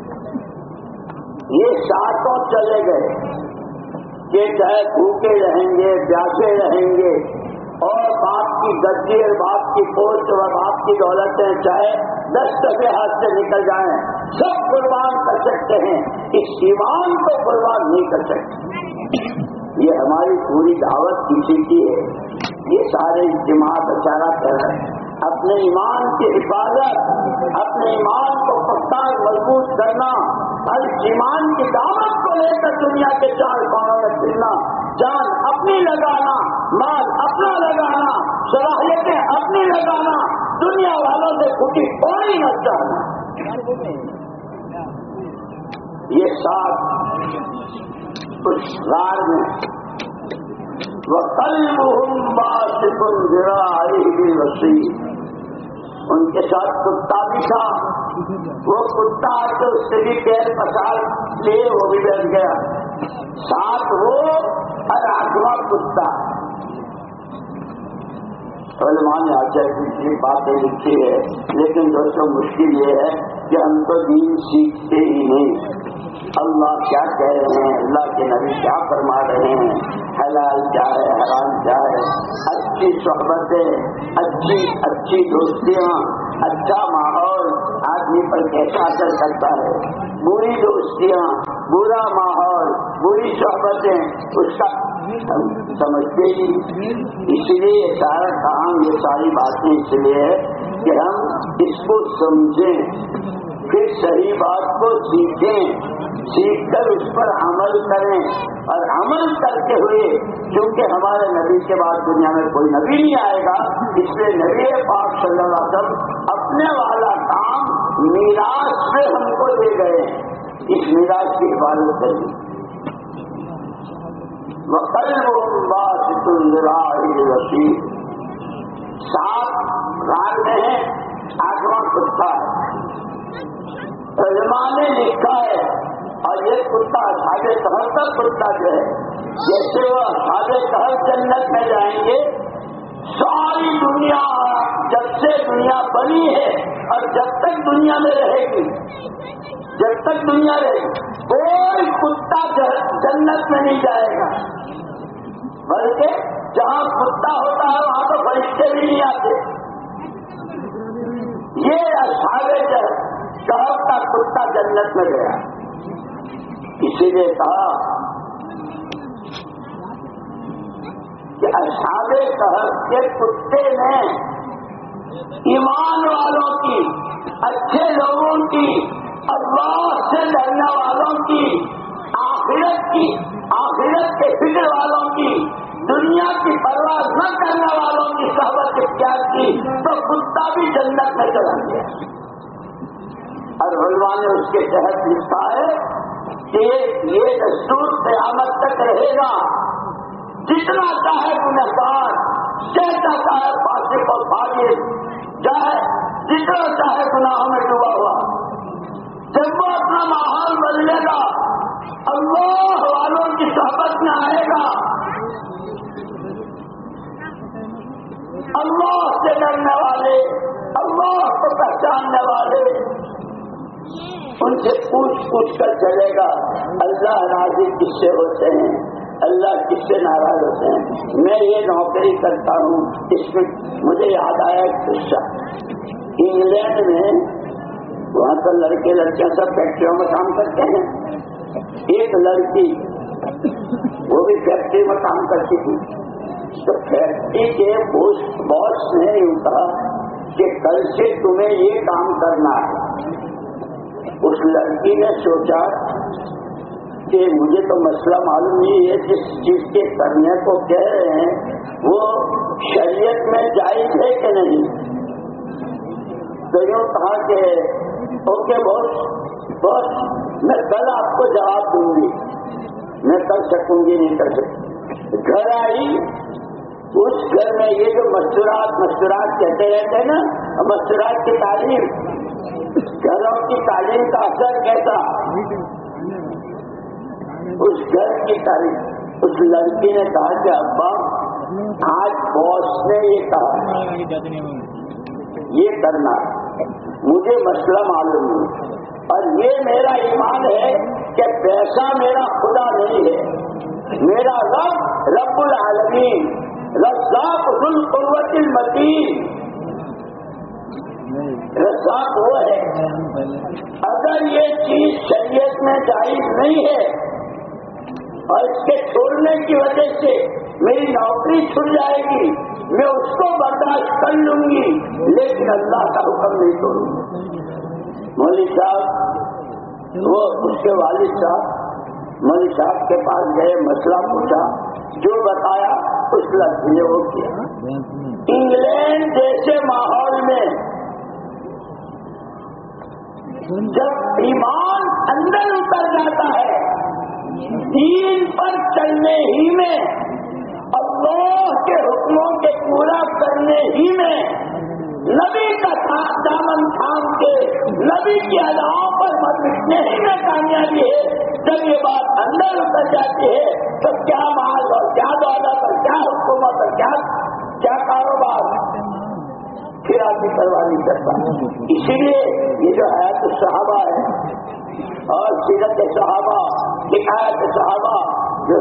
یہ ساتوں چلے گئے کہ چاہے بھوکے رہیں گے، پیاسے رہیں گے، اور باپ کی گدی اور باپ کی پوسٹ اور باپ کی دولتیں چاہے 10 دفعے ہاتھ سے نکل جائیں، سب قربان کر سکتے ہیں، اس ایمان کو قربان نہیں کر سکتے۔ یہ ہماری پوری دعوت کسی کی ہے، یہ سارے اجتماعات اشارہ کر رہے ہیں اپنے ایمان کی حفاظت، اپنے ایمان کو پختہ مضبوط کرنا، اور ایمان کی دعوت کو لے کر دنیا کے چار کونوں میں پھرنا، جان اپنی لگانا، مال اپنا لگانا، صلاحیتیں اپنی لگانا، دنیا والوں سے کچھ کوئی نہ چاہنا۔ یہ ساتھ اس غار میں وَقَلْبُهُمْ بَاسِطٌ ذِرَاعَيْهِ بِالْوَصِيدِ، ان کے ساتھ کتا بھی تھا، وہ کتا تو اس سے بھی پیر پسار لیے وہ بھی بیٹھ گیا، ساتھ وہ اور 8واں کتا۔ علماء نے آج کی باتیں لکھی ہے، لیکن دوستوں مشکل یہ ہے کہ ہم تو دین سیکھتے ہی نہیں۔ اللہ کیا کہہ رہے ہیں، اللہ کے نبی کیا فرما رہے ہیں، حلال کیا ہے، حرام کیا ہے، اچھی صحبتیں، اچھی دوستیاں، اچھا ماحول آدمی پر کیسا اثر کرتا ہے، بری دوستیاں، برا ماحول، بری صحبتیں، اس کا ہم سمجھتے ہی۔ اس لیے یہ سارا کام، یہ ساری باتیں اس لیے ہے کہ ہم اس کو سمجھیں، پھر صحیح بات کو سیکھیں، سیکھ کر اس پر عمل کریں، اور عمل کرتے ہوئے کیونکہ ہمارے نبی کے بعد دنیا میں کوئی نبی نہیں آئے گا، اس لیے نبی پاک صلی اللہ علیہ وسلم اپنے والا کام میراث سے ہم کو دے گئے، اس میراث کی حفاظت کریں۔ وَقَلْبُهُمْ بَاسِطٌ ذِرَاعَيْهِ بِالْوَصِيدِ، 7 غار میں ہے، 8واں کتا ہے۔ علماء نے لکھا ہے، اور یہ کتا اصحاب کہف کا کتا جو ہے، جیسے وہ اصحاب کہف جنت میں جائیں گے، ساری دنیا جب سے دنیا بنی ہے اور جب تک دنیا میں رہے گی، جب تک دنیا رہے گی، کوئی کتا جنت میں نہیں جائے گا، بلکہ جہاں کتا ہوتا ہے وہاں تو فرشتے بھی نہیں آتے۔ یہ اصحاب کہف کا کتا جنت میں گیا، اسی لیے کہا کہ اصحاب کہف کے کتے نے ایمان والوں کی، اچھے لوگوں کی، اللہ سے ڈرنے والوں کی، آخرت کے فکر والوں کی، دنیا کی پرواہ نہ کرنے والوں کی صحبت اختیار کی، تو کتا بھی جنت میں چلا گیا۔ اور علماء نے اس کے تحت لکھا ہے کہ یہ دستور قیامت تک رہے گا، جتنا چاہے گنہگار، جیسا چاہے فاسق اور فاجر، چاہے جتنا چاہے گناہوں میں ڈوبا ہوا، جب وہ اپنا ماحول بدلے گا، اللہ والوں کی صحبت میں آئے گا، اللہ سے ڈرنے والے، اللہ کو پہچاننے والے، ان سے پوچھ کر چلے گا اللہ راضی کس سے ہوتے ہیں، اللہ کس سے ناراض ہوتے ہیں۔ میں یہ نوکری کرتا ہوں، اس میں مجھے یاد آیا ایک قصہ، انگلینڈ میں، وہاں تو لڑکے لڑکیاں سب فیکٹریوں میں کام کرتے ہیں، ایک لڑکی وہ بھی فیکٹری میں کام کرتی تھی، تو فیکٹری کے باس نے یوں کہا کہ کل سے تمہیں یہ کام کرنا ہے۔ اس لڑکی نے سوچا کہ مجھے تو مسئلہ معلوم نہیں ہے، جس چیز کے کرنے کو کہہ رہے ہیں وہ شریعت میں جائز ہے کہ یوں کہا کہ اوکے بہت میں کل آپ کو جواب دوں گی، میں کر سکوں گی نہیں کر سکتی. گھر آئی، اس گھر میں یہ جو مستورات کہتے رہتے ہیں نا، مستورات کی تعلیم، گھروں کی تعلیم کا اثر کیسا، اس گھر کی تعلیم. اس لڑکی نے کہا کہ ابا آج باس نے یہ کہا یہ کرنا، مجھے مسئلہ معلوم نہیں، اور یہ میرا ایمان ہے کہ پیسہ میرا خدا نہیں ہے، میرا رب العالمین رزاق ذو القوت المتین، رزاق وہ ہے. اگر یہ چیز شریعت میں جائز نہیں ہے اور اس کے چھوڑنے کی وجہ سے میری نوکری چھوٹ جائے گی، میں اس کو برداشت کر لوں گی، لیکن اللہ کا حکم نہیں توڑوں گی. مولوی صاحب، وہ اس کے والد صاحب مولوی صاحب کے پاس گئے، مسئلہ پوچھا، جو بتایا اس لڑکی نے وہ کیا. انگلینڈ جیسے ماحول میں جب ایمان اندر اتر جاتا ہے، دین پر چلنے ہی میں، اللہ کے حکموں کے پورا کرنے ہی میں، نبی کا دامن تھام کے نبی کی اداؤں پر مٹنے ہی میں کامیابی ہے. جب یہ بات اندر اتر جاتی ہے تو کیا مال اور کیا دولت اور کیا حکومت اور کیا کاروبار پھر آدمی پرواہ نہیں کرتا. اسی لیے یہ جو حیات الصحابہ ہے اور سیرت صحابہ، حکایت صحابہ، جو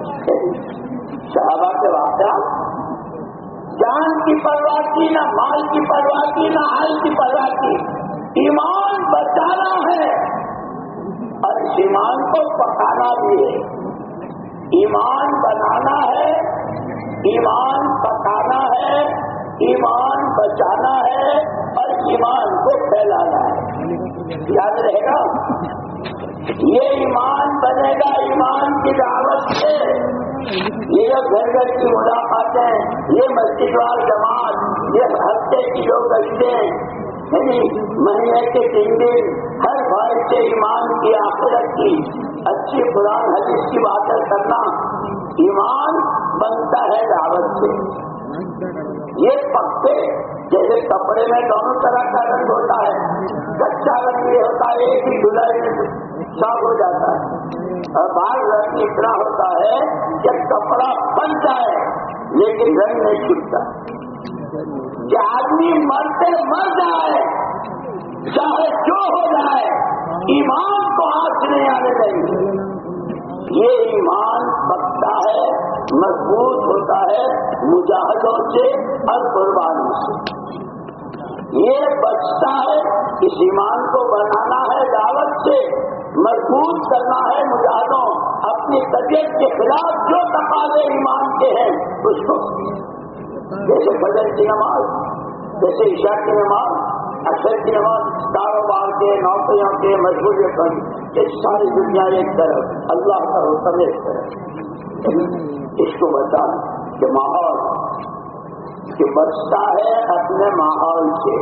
صحابہ کے واقعات، جان کی پرواہ کی، نہ مال کی پرواہ کی، نہ حال کی پرواہ کی. ایمان بچانا ہے اور اس ایمان کو پکانا بھی ہے. ایمان بنانا ہے، ایمان پکانا ہے، ایمان بچانا ہے اور ایمان کو پھیلانا ہے. یاد رہے گا، یہ ایمان بنے گا ایمان کی دعوت سے. یہ جو گھر گھر کی ملاقاتیں، یہ مسجد وار جماعت، یہ ہفتے کی جو گشتیں، یعنی مہینے کے 3 دن ہر بھائی سے ایمان کی، آخرت کی اچھی قرآن حدیث کی باتیں کرنا، ایمان بنتا ہے دعوت سے. یہ پکے جیسے کپڑے میں دونوں طرح کا رنگ ہوتا ہے، کچا رنگ یہ ہوتا ہے ایک ہی دھلائی میں صاف ہو جاتا ہے، اور بعض رنگ اتنا ہوتا ہے کہ کپڑا بن جائے لیکن رنگ نہیں چھٹتا. کہ آدمی مرتے مر جائے چاہے جو ہو جائے، ایمان کو آنچ نہیں آنے چاہیے. یہ ایمان پکتا ہے، مضبوط ہوتا ہے مجاہدوں سے اور قربانی سے. یہ بچتا ہے، اس ایمان کو بنانا ہے دعوت سے، مضبوط کرنا ہے مجاہدوں، اپنی طبیعت کے خلاف جو تقاضے ایمان کے ہیں اس کو، جیسے فجر کی نماز، جیسے عشاء کی نماز، عصر کی نماز، کاروبار کے، نوکریوں کے، مجبوریوں پر، یہ ساری دنیا ایک طرف، اللہ کا حکم ایک طرف. اس کو بتانا کہ ماحول کہ بچتا ہے اپنے ماحول سے.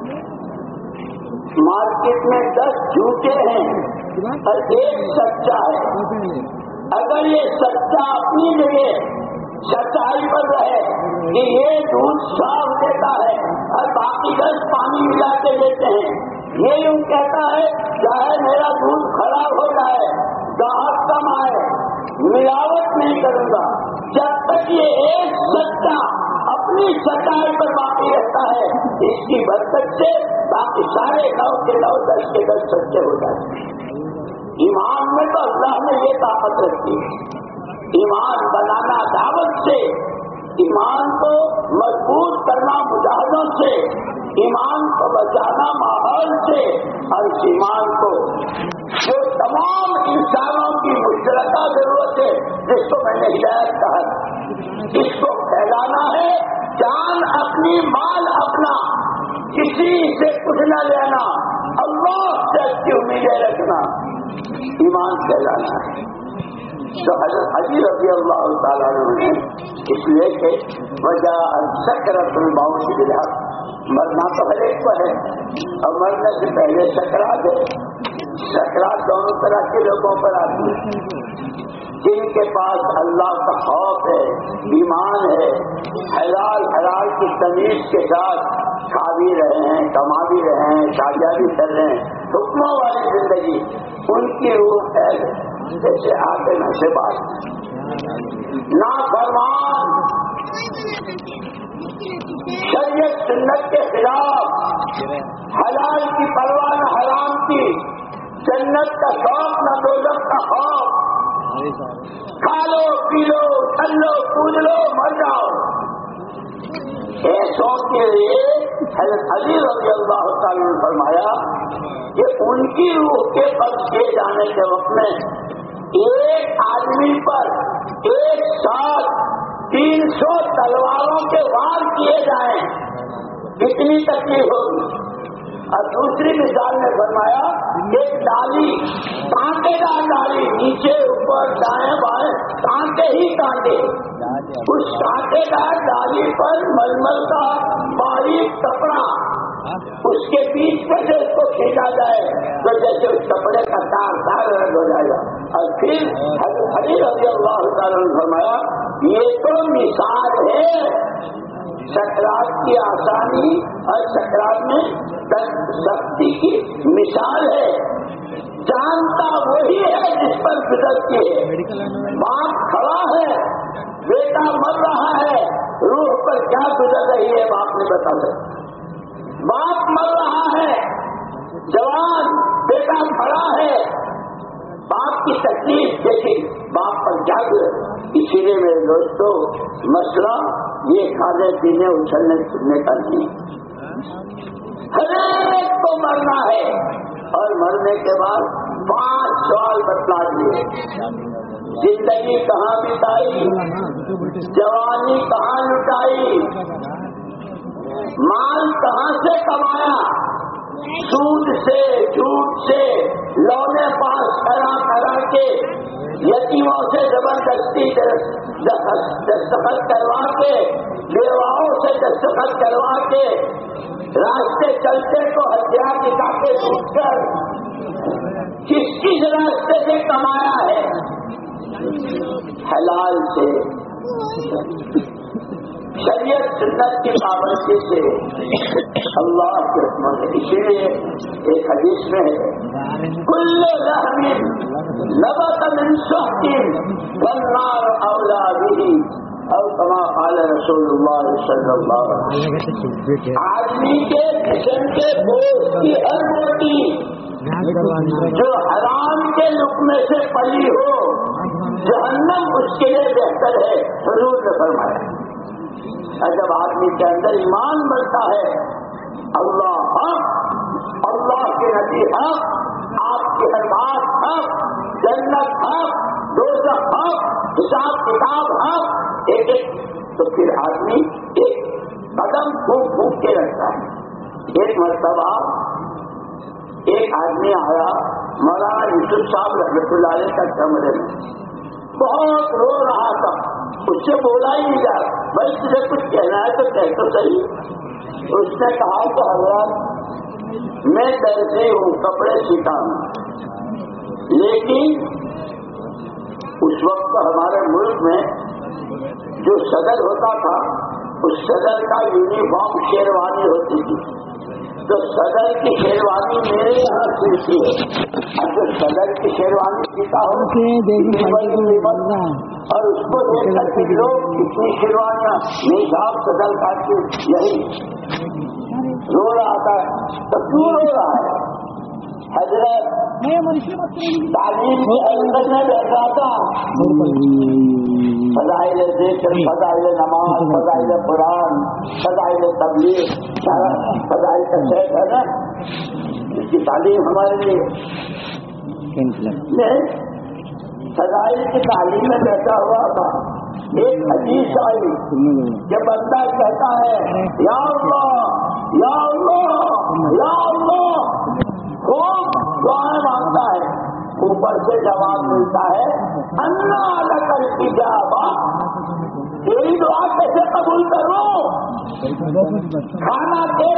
مارکیٹ میں 10 جھوٹے ہیں اور ایک سچا ہے. اگر یہ سچا اپنی جگہ سچائی پر رہے کہ یہ دودھ صاف دیتا ہے اور باقی 10 پانی ملا کے دیتے ہیں، یہ یوں کہتا ہے چاہے میرا دودھ خراب ہو جائے، گاہک کم آئے، ملاوٹ نہیں کروں گا. جب تک یہ ایک سچا اپنی سچائی پر باقی رہتا ہے، اس کی برکت سے باقی سارے 9 کے 9، 10 کے 10 سچے ہو جاتے ہیں. ایمان میں تو اللہ نے یہ طاقت رکھی ہے. ایمان بنانا دعوت سے، ایمان کو مضبوط کرنا مجاہدوں سے، ایمان کو بچانا ماحول سے، اور اس ایمان کو جو تمام انسانوں کی مشترکہ ضرورت ہے جس کو میں نے ہدایت کہا، اس کو پھیلانا ہے. جان اپنی، مال اپنا، کسی سے کچھ نہ لینا، اللہ سے اچھی امیدیں رکھنا، ایمان پھیلانا ہے. تو حضرت علی رضی اللہ تعالیٰ عنہ نے اس لیے کہ وجہ سکرۃ الموت بالحق، مرنا تو ہر ایک کو ہے، اور مرنے سے پہلے سکرات ہے۔ سکرات دونوں طرح کے لوگوں پر آتی ہے، جن کے پاس اللہ کا خوف ہے، ایمان ہے، حلال کی تمیز کے ساتھ کھا بھی رہے ہیں، کما بھی رہے ہیں، شادیاں بھی کر رہے ہیں، حکموں والی زندگی، ان کی روح ہے جیسے آتے نشے باز، نافرمان، شریعت سنت کے خلاف، حلال کی پرواہ نہ حرام کی، جنت کا شوق نہ دوزخ کا خوف، کھا لو پی لو چل لو کود لو مر جاؤ، ایسوں کے لیے حضرت علی رضی اللہ تعالیٰ نے فرمایا کہ ان کی روح کے قبض کیے جانے کے وقت میں ایک آدمی پر ایک ساتھ 300 تلواروں کے وار کیے جائیں، کتنی تکلیف ہوگی۔ اور دوسری مثال میں فرمایا ایک ڈالی، کانٹے دار ڈالی، نیچے اوپر دائیں بائیں کانٹے ہی کانٹے، اس کانٹے دار ڈالی پر ململ کا باریک کپڑا، اس کے بیچ میں سے اس کو کھینچا جائے تو جیسے اس کپڑے کا تار الگ ہو جائے گا۔ اور پھر حضرت علی رضی اللہ تعالیٰ نے فرمایا یہ تو مثال ہے سکرات کی آسانی اور سکرات میں سختی کی مثال ہے، جانتا وہی ہے جس پر گزرتی ہے۔ باپ کھڑا ہے، بیٹا مر رہا ہے، روح پر کیا گزر رہی ہے باپ نے بتا سکتا۔ باپ مر رہا ہے، جوان بیٹا کھڑا ہے، باپ کی تکلیف دیکھی باپ پر کیا گزر۔ اسی لیے میرے دوستوں مسئلہ یہ کھانے پینے اچھلنے پھرنے کا نہیں، ہر ایک کو مرنا ہے، اور مرنے کے بعد 5 سوال بتلا دیے، زندگی کہاں بتائی، جوانی کہاں لٹائی، مال کہاں سے کمایا، سود سے جھوٹ سے لونے پاس کرا کے یتیموں سے زبردستی دستخط کروا کے، بیواؤں سے دستخط کروا کے، راستے چلتے کو ہتھیار دکھا کے ڈوب کر کس راستے سے کمایا ہے، حلال سے، شریعت سنت کی پابندی سے، اللہ کے حکم سے۔ اسی لیے ایک حدیث میں ہے کل لحم نبت من سحت والنار اولی به او کما قال رسول اللہ صلی اللہ علیہ وسلم۔ آدمی کے جسم کے گوشت کی ہر روٹی جو حرام کے لقمے سے پلی ہو جہنم اس کے لیے بہتر ہے، حضور نے فرمایا۔ اور جب آدمی کے اندر ایمان بڑھتا ہے، اللہ حق، اللہ کے نبی حق، آپ کی ہر بات حق، جنت حق، دوزخ حق، حساب کتاب حق، ایک تو پھر آدمی ایک قدم پھونک کے رکھتا ہے۔ ایک مرتبہ ایک آدمی آیا مولانا یوسف صاحب رحمۃ اللہ علیہ کا کمرے میں، بہت رو رہا تھا، اس سے بولا ہی نہیں جا رہا، بھائی تجھے کچھ کہنا ہے تو کہہ تو صحیح۔ اس نے کہا کہ حضرت میں درزی ہوں، کپڑے سیتا ہوں، لیکن اس وقت ہمارے ملک میں جو صدر ہوتا تھا اس صدر کا یونیفارم شیروانی ہوتی تھی، تو صدر کی شیروانی میرے یہاں سلتی ہے، اور جو صدر کی شیروانی سیتا ہو اور اس کو دیکھ کر کے لوگ اتنی شیروانیاں نہیں صاحب صدر کا یہی رو رہا تھا، تو کیوں رو رہا ہے؟ حضرت تعلیم کی حقیقت میں بیٹھا تھا، فضائل ذکر، فضائل نماز، فضائل قرآن، فضائل تبلیغ، فضائل کا شیخ ہے نا، اس کی تعلیم ہمارے لیے فضائل کی تعلیم میں بیٹھا ہوا تھا۔ ایک حدیث آئی کہ بندہ کہتا ہے یا اللہ یا اللہ یا اللہ، خوب دعائیں مانگتا ہے، اوپر سے جواب ملتا ہے انا لک الاجابہ، تیری دعا کیسے قبول کروں؟ کھانا دے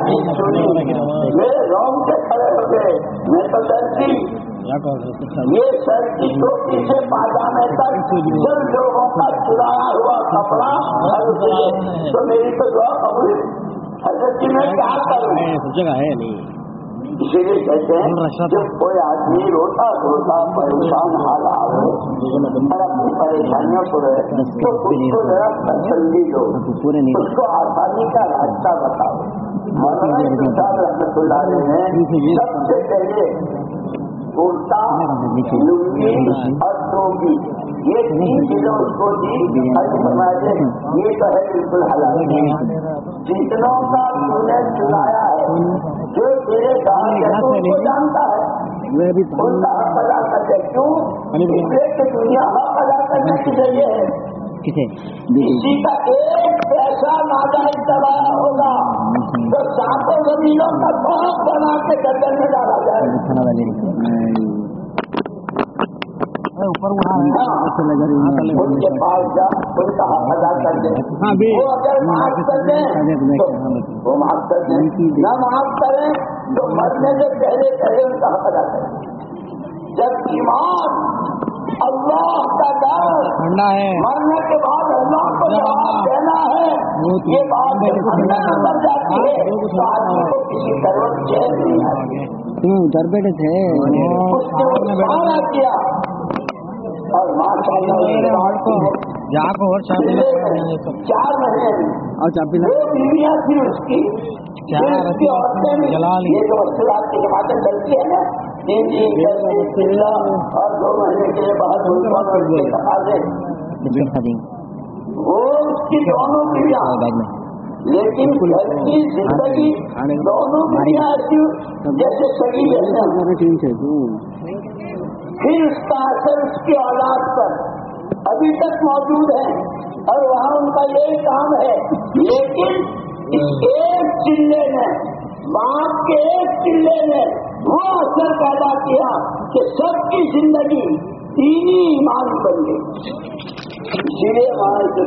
कहानी सुनी, मेरे रोम से खड़े हो गए। मैं तो डरती, ये सर की टोपी से पाजामे तक जब लोगों का चुराया हुआ कपड़ा तो मेरी तो दुआ कबूल। हजरत जी मैं क्या करूँ? जगह है नहीं, इसीलिए कहते हैं जब कोई आदमी रोता रोता परेशान हालात हो और अपनी परेशानियों को रहे तो उसको जरा तसल्ली दो, उसको आसानी का रास्ता बताओ। मौलाना साहब रहमतुल्लाह अलैह सबसे पहले कुर्ता, लुंगी और टोपी, ये 3 चीजों उसको दी। ये तो है बिल्कुल हलाल। जितनों का तूने चुनाया है, जो तेरे गाँव को जानता है उनका हक अदा कर दे। क्यों? इसलिए कि दुनिया हक अदा करने की जरिए है। किसी का एक पैसा नाजायज दबाया होगा तो 7 जमीनों का बाप बना के गर्दन में डाला जाए। उनके पास जा, उनका हक अदा कर दे। वो अगर माफ कर दें तो वो माफ कर दें, न माफ करें तो मरने से पहले पहले उनका हक अदा करें। जब ईमान, अल्लाह का डर, मरने के बाद अल्लाह को जवाब देना है, ये बात अंदर जाती है तो आदमी को किसी तरह चैन नहीं आती। उधर बैठे थे, उसने वादा किया और माशाअल्लाह जहाँ को और 4 महीने और चाबी 2 बीवियाँ थी उसकी। उसकी औरतें ये जो वस्तुरात की जमातें चलती है ना, 3 और 2 महीने के लिए बाहर वो उसकी दोनों बीवियाँ, लेकिन घर की जिंदगी दोनों बीवियाँ ऐसी जैसे सगी जैसे। फिर उसका असर उसकी औलाद पर अभी तक मौजूद है और वहाँ उनका यही काम है। लेकिन इस एक चिल्ले ने, बाप के एक चिल्ले ने वो असर पैदा किया कि सबकी जिंदगी दीनी ईमान बन गई। इसीलिए हमारे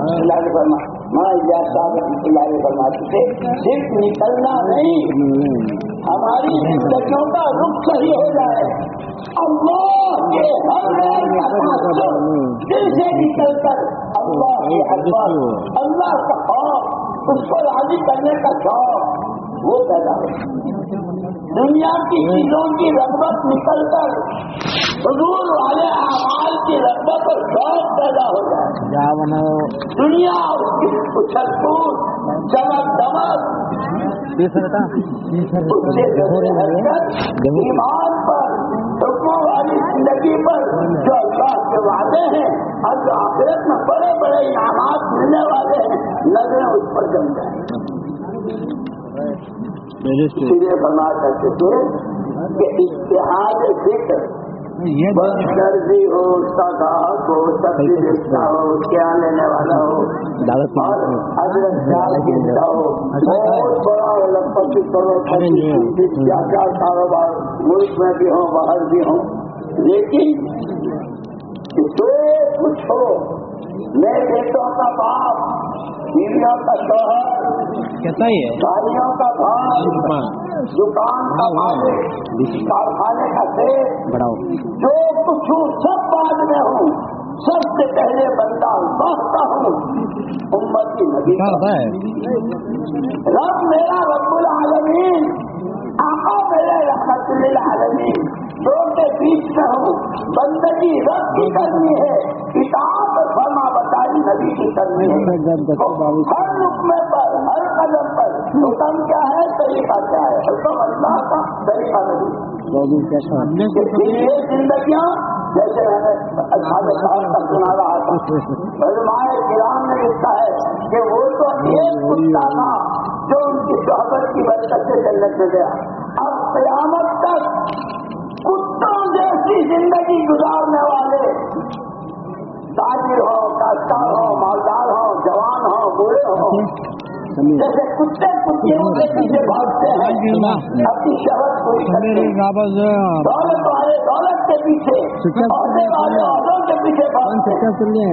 फरमाते थे सिर्फ निकलना नहीं, हमारी जिंदगियों का रुख सही हो जाए। अल्लाह के हर दिल से निकल कर अल्लाह अकबर, अल्लाह का खौफ, उसको राजी करने का शौक वो पैदा हो। दुनिया की चीजों की रगबत निकल कर हुजूर वाले अमाल की रगबत और शौक पैदा हो जाए। दुनिया उसकी उछल कूद, चमक दमक उससे ईमान पर, हुक्म वाली जिंदगी पर जो अल्लाह के वादे हैं और जो आखिरत में बड़े बड़े इनामात मिलने वाले हैं, नजरें उस पर जम जाए। इसीलिए फरमा करते थे कि इश्तिहाद फिक्र, दर्जी हो, उसका ग्राहक हो, सब्जी बेचता हो, उसके यहाँ लेने वाला हो और अदरक चाल गिरता हो, बहुत बड़ा लखपति करो, क्या क्या कारोबार मुल्क में भी हो बाहर भी हो। लेकिन जो कुछ हो, मैं बेटों का बाप, बीवियों का शौहर, गाड़ियों का भाई, दुकान का मालिक, कारखाने का सेठ, जो कुछ हूँ सब बाद में हूँ, सबसे पहले बंदा अल्लाह का हूँ, उम्मती नबी का। रब मेरा रब्बुल आलमीन, आका मेरे रहमतुल्लिल आलमीन, दो के बीच में हूँ। बंदगी रब की करनी है, इताअत फरमा बताई नबी की करनी है। हर रुकमे पर, हर कदम पर हुक्म क्या है, तरीका क्या है, हुक्म अल्लाह का, तरीका नबी। ये जिंदगियाँ जैसे मैंने अच्छा का सुना रहा था, उलमाए किराम ने लिखा है कि वो तो एक कुत्ता था जो उनकी सोहबत की बरकत से जन्नत में गया। अब क़यामत तक कुत्तों जैसी जिंदगी गुजारने वाले ताजिर हो, काश्तकार हो, मालदार हो, जवान हो, बूढ़े हो, जैसे कुत्ते कुत्तियों के पीछे भागते हैं अपनी शहरत पूरी करते हैं, दौलत वाले दौलत के पीछे, औहदे वाले औहदों के पीछे भागते हैं।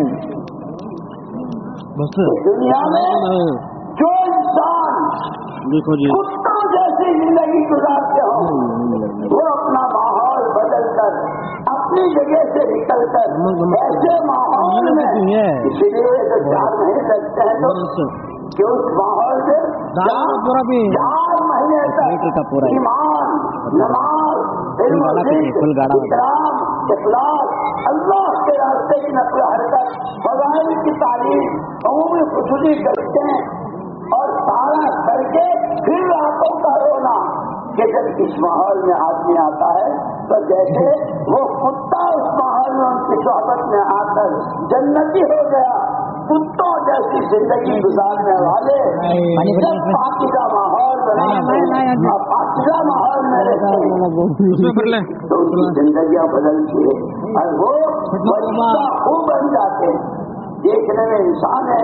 दुनिया में जो इंसान अपनी जिंदगी गुजारते हो वो अपना माहौल बदल कर अपनी जगह से निकल कर ऐसे माहौल में, इसीलिए तो 4 महीने लगते हैं तो कि उस माहौल से 4 महीने तक ईमान, नमाज, इकराम, इखलास, अल्लाह के रास्ते की नक़ल हरकत, फज़ाइल की तालीम, अमूमी खुशूसी करते हैं और सारा करके फिर रातों का रोना कि जब इस माहौल में आदमी आता है तो जैसे वो कुत्ता उस माहौल में उनकी सोहबत में आकर जन्नती हो गया, कुत्तों जैसी जिंदगी गुजारने वाले जब पाकीज़ा माहौल बनाते और पाकीज़ा माहौल में रहते हैं तो उनकी जिंदगियां बदलती है और वो खूब बन जाते हैं। देखने में इंसान है,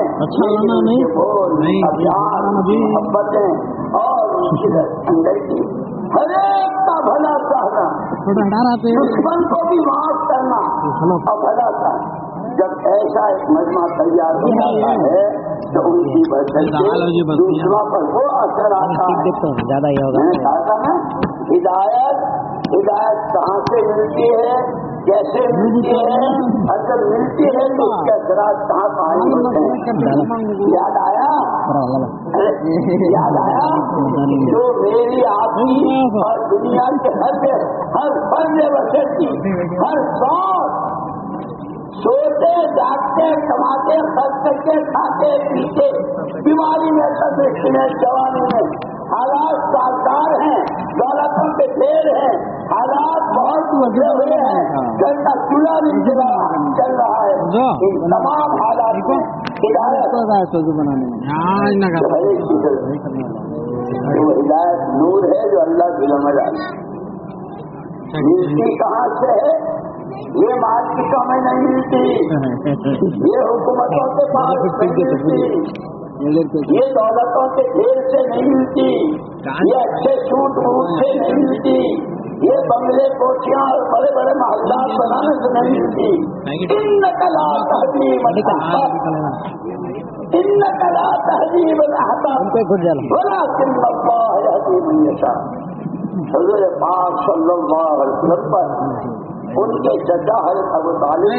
अभियान, मोहब्बतें और उनकी अंदर की हर एक का भला चाहना, दुश्मन को भी माफ करना और भला चाहना। जब ऐसा एक मजमा तैयार हो जाता है तो उनकी बरकत से दूसरों पर वो असर आता है। मैंने कहा था ना, हिदायत कहाँ से मिलती है, कैसे मिलती है, और जब मिलती है तो उसके असरात कहाँ पाए होते हैं। याद आया जो मेरी आपकी और दुनिया के हर फर्ज बचत की हर सौर सोते जागते कमाते खर्च करके खाते पीते बीमारी में तंदुरुस्ती में जवानी में हालात साकार हैं, दौलतों के ढेर हैं, हालात बहुत मुझे हुए हैं, घर का चूल्हा नहीं चल रहा है। इन तमाम हालात में हिदायत नूर है जो अल्लाह की समझ आई। मिलती कहाँ से है? ये माल की कमी नहीं मिलती, ये हुकूमतों के पास नहीं मिलती, ये दौलतों के ढेर से नहीं मिलती, ये अच्छे सूट बूट से नहीं मिलती, ये बंगले कोठियाँ और बड़े बड़े महल्लात बनाने से नहीं मिलती। इन कला तहजीब हज़रत पाक सल्लल्लाहु अलैहि वसल्लम पर उनके चचा हज़रत अबू तालिब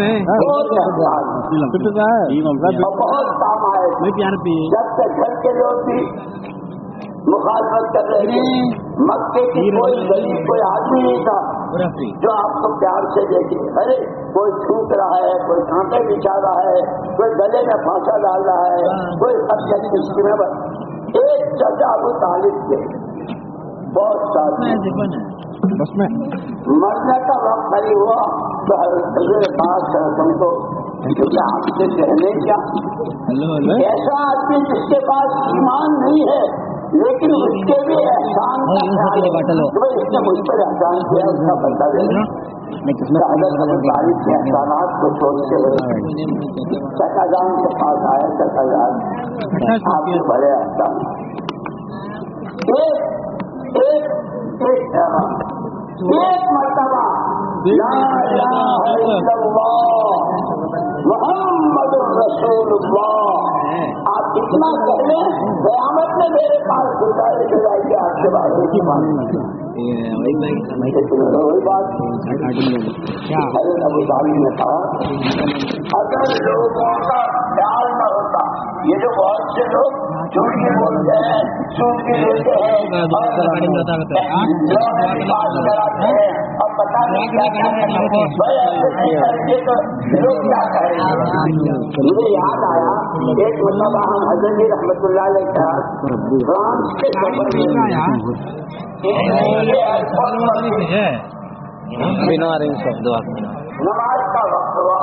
बहुत काम आए। जब तक घर के लोग भी मुखालफत कर रहे थे, मक्के की कोई गरीब कोई आदमी नहीं था जो आपको प्यार से देखे। अरे कोई थूक रहा है, कोई कांटे बिछा रहा है, कोई गले में फांसा डाल रहा है, कोई किस्म में एक चचा अबू तालिब के बहुत सारे मरने का वक्त नहीं हुआ तो हज़रत पाक तुमको आपसे कहने क्या, ऐसा आदमी जिसके पास ईमान नहीं है लेकिन उसके भी एहसान इसने मुझ पर एहसान किया उसका बदला देना। तारीफ के एहसानात को सोचते हुए चकाजान के पास आए। चकाजान आपके बड़े एहसान एक मरतबा ला इलाहा इल्लल्लाह मुहम्मदुर रसूलुल्लाह आप इतना कहले क़यामत में मेरे पास गुजारे जाएगी आपके बारे में वही बात अबू तालिब ने कहा अगर लोगों का ख्याल न होता, ये जो बहुत से लोग झूठी बोलते हैं, सूफी लेते हैं और पता नहीं क्या लोग क्या करेंगे। मुझे याद आया एक मतलब हम हज़रत रहमतुल्लाह अलैह फ्रांस के सफर में नमाज का वक्त हुआ,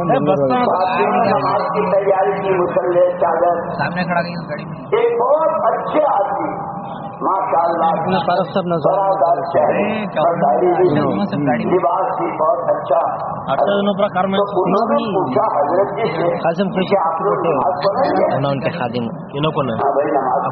नमाज की तैयारी की, मुसल्ले चादर सामने खड़ा गई गाड़ी में। एक बहुत अच्छे आदमी माशाअल्लाह बरादार चेहरे लिबास भी बहुत अच्छा। तो उन्होंने पूछा हजरत जी से आप लोग नमाज पढ़ेंगे? उनके खादिम इनको ना भाई नमाज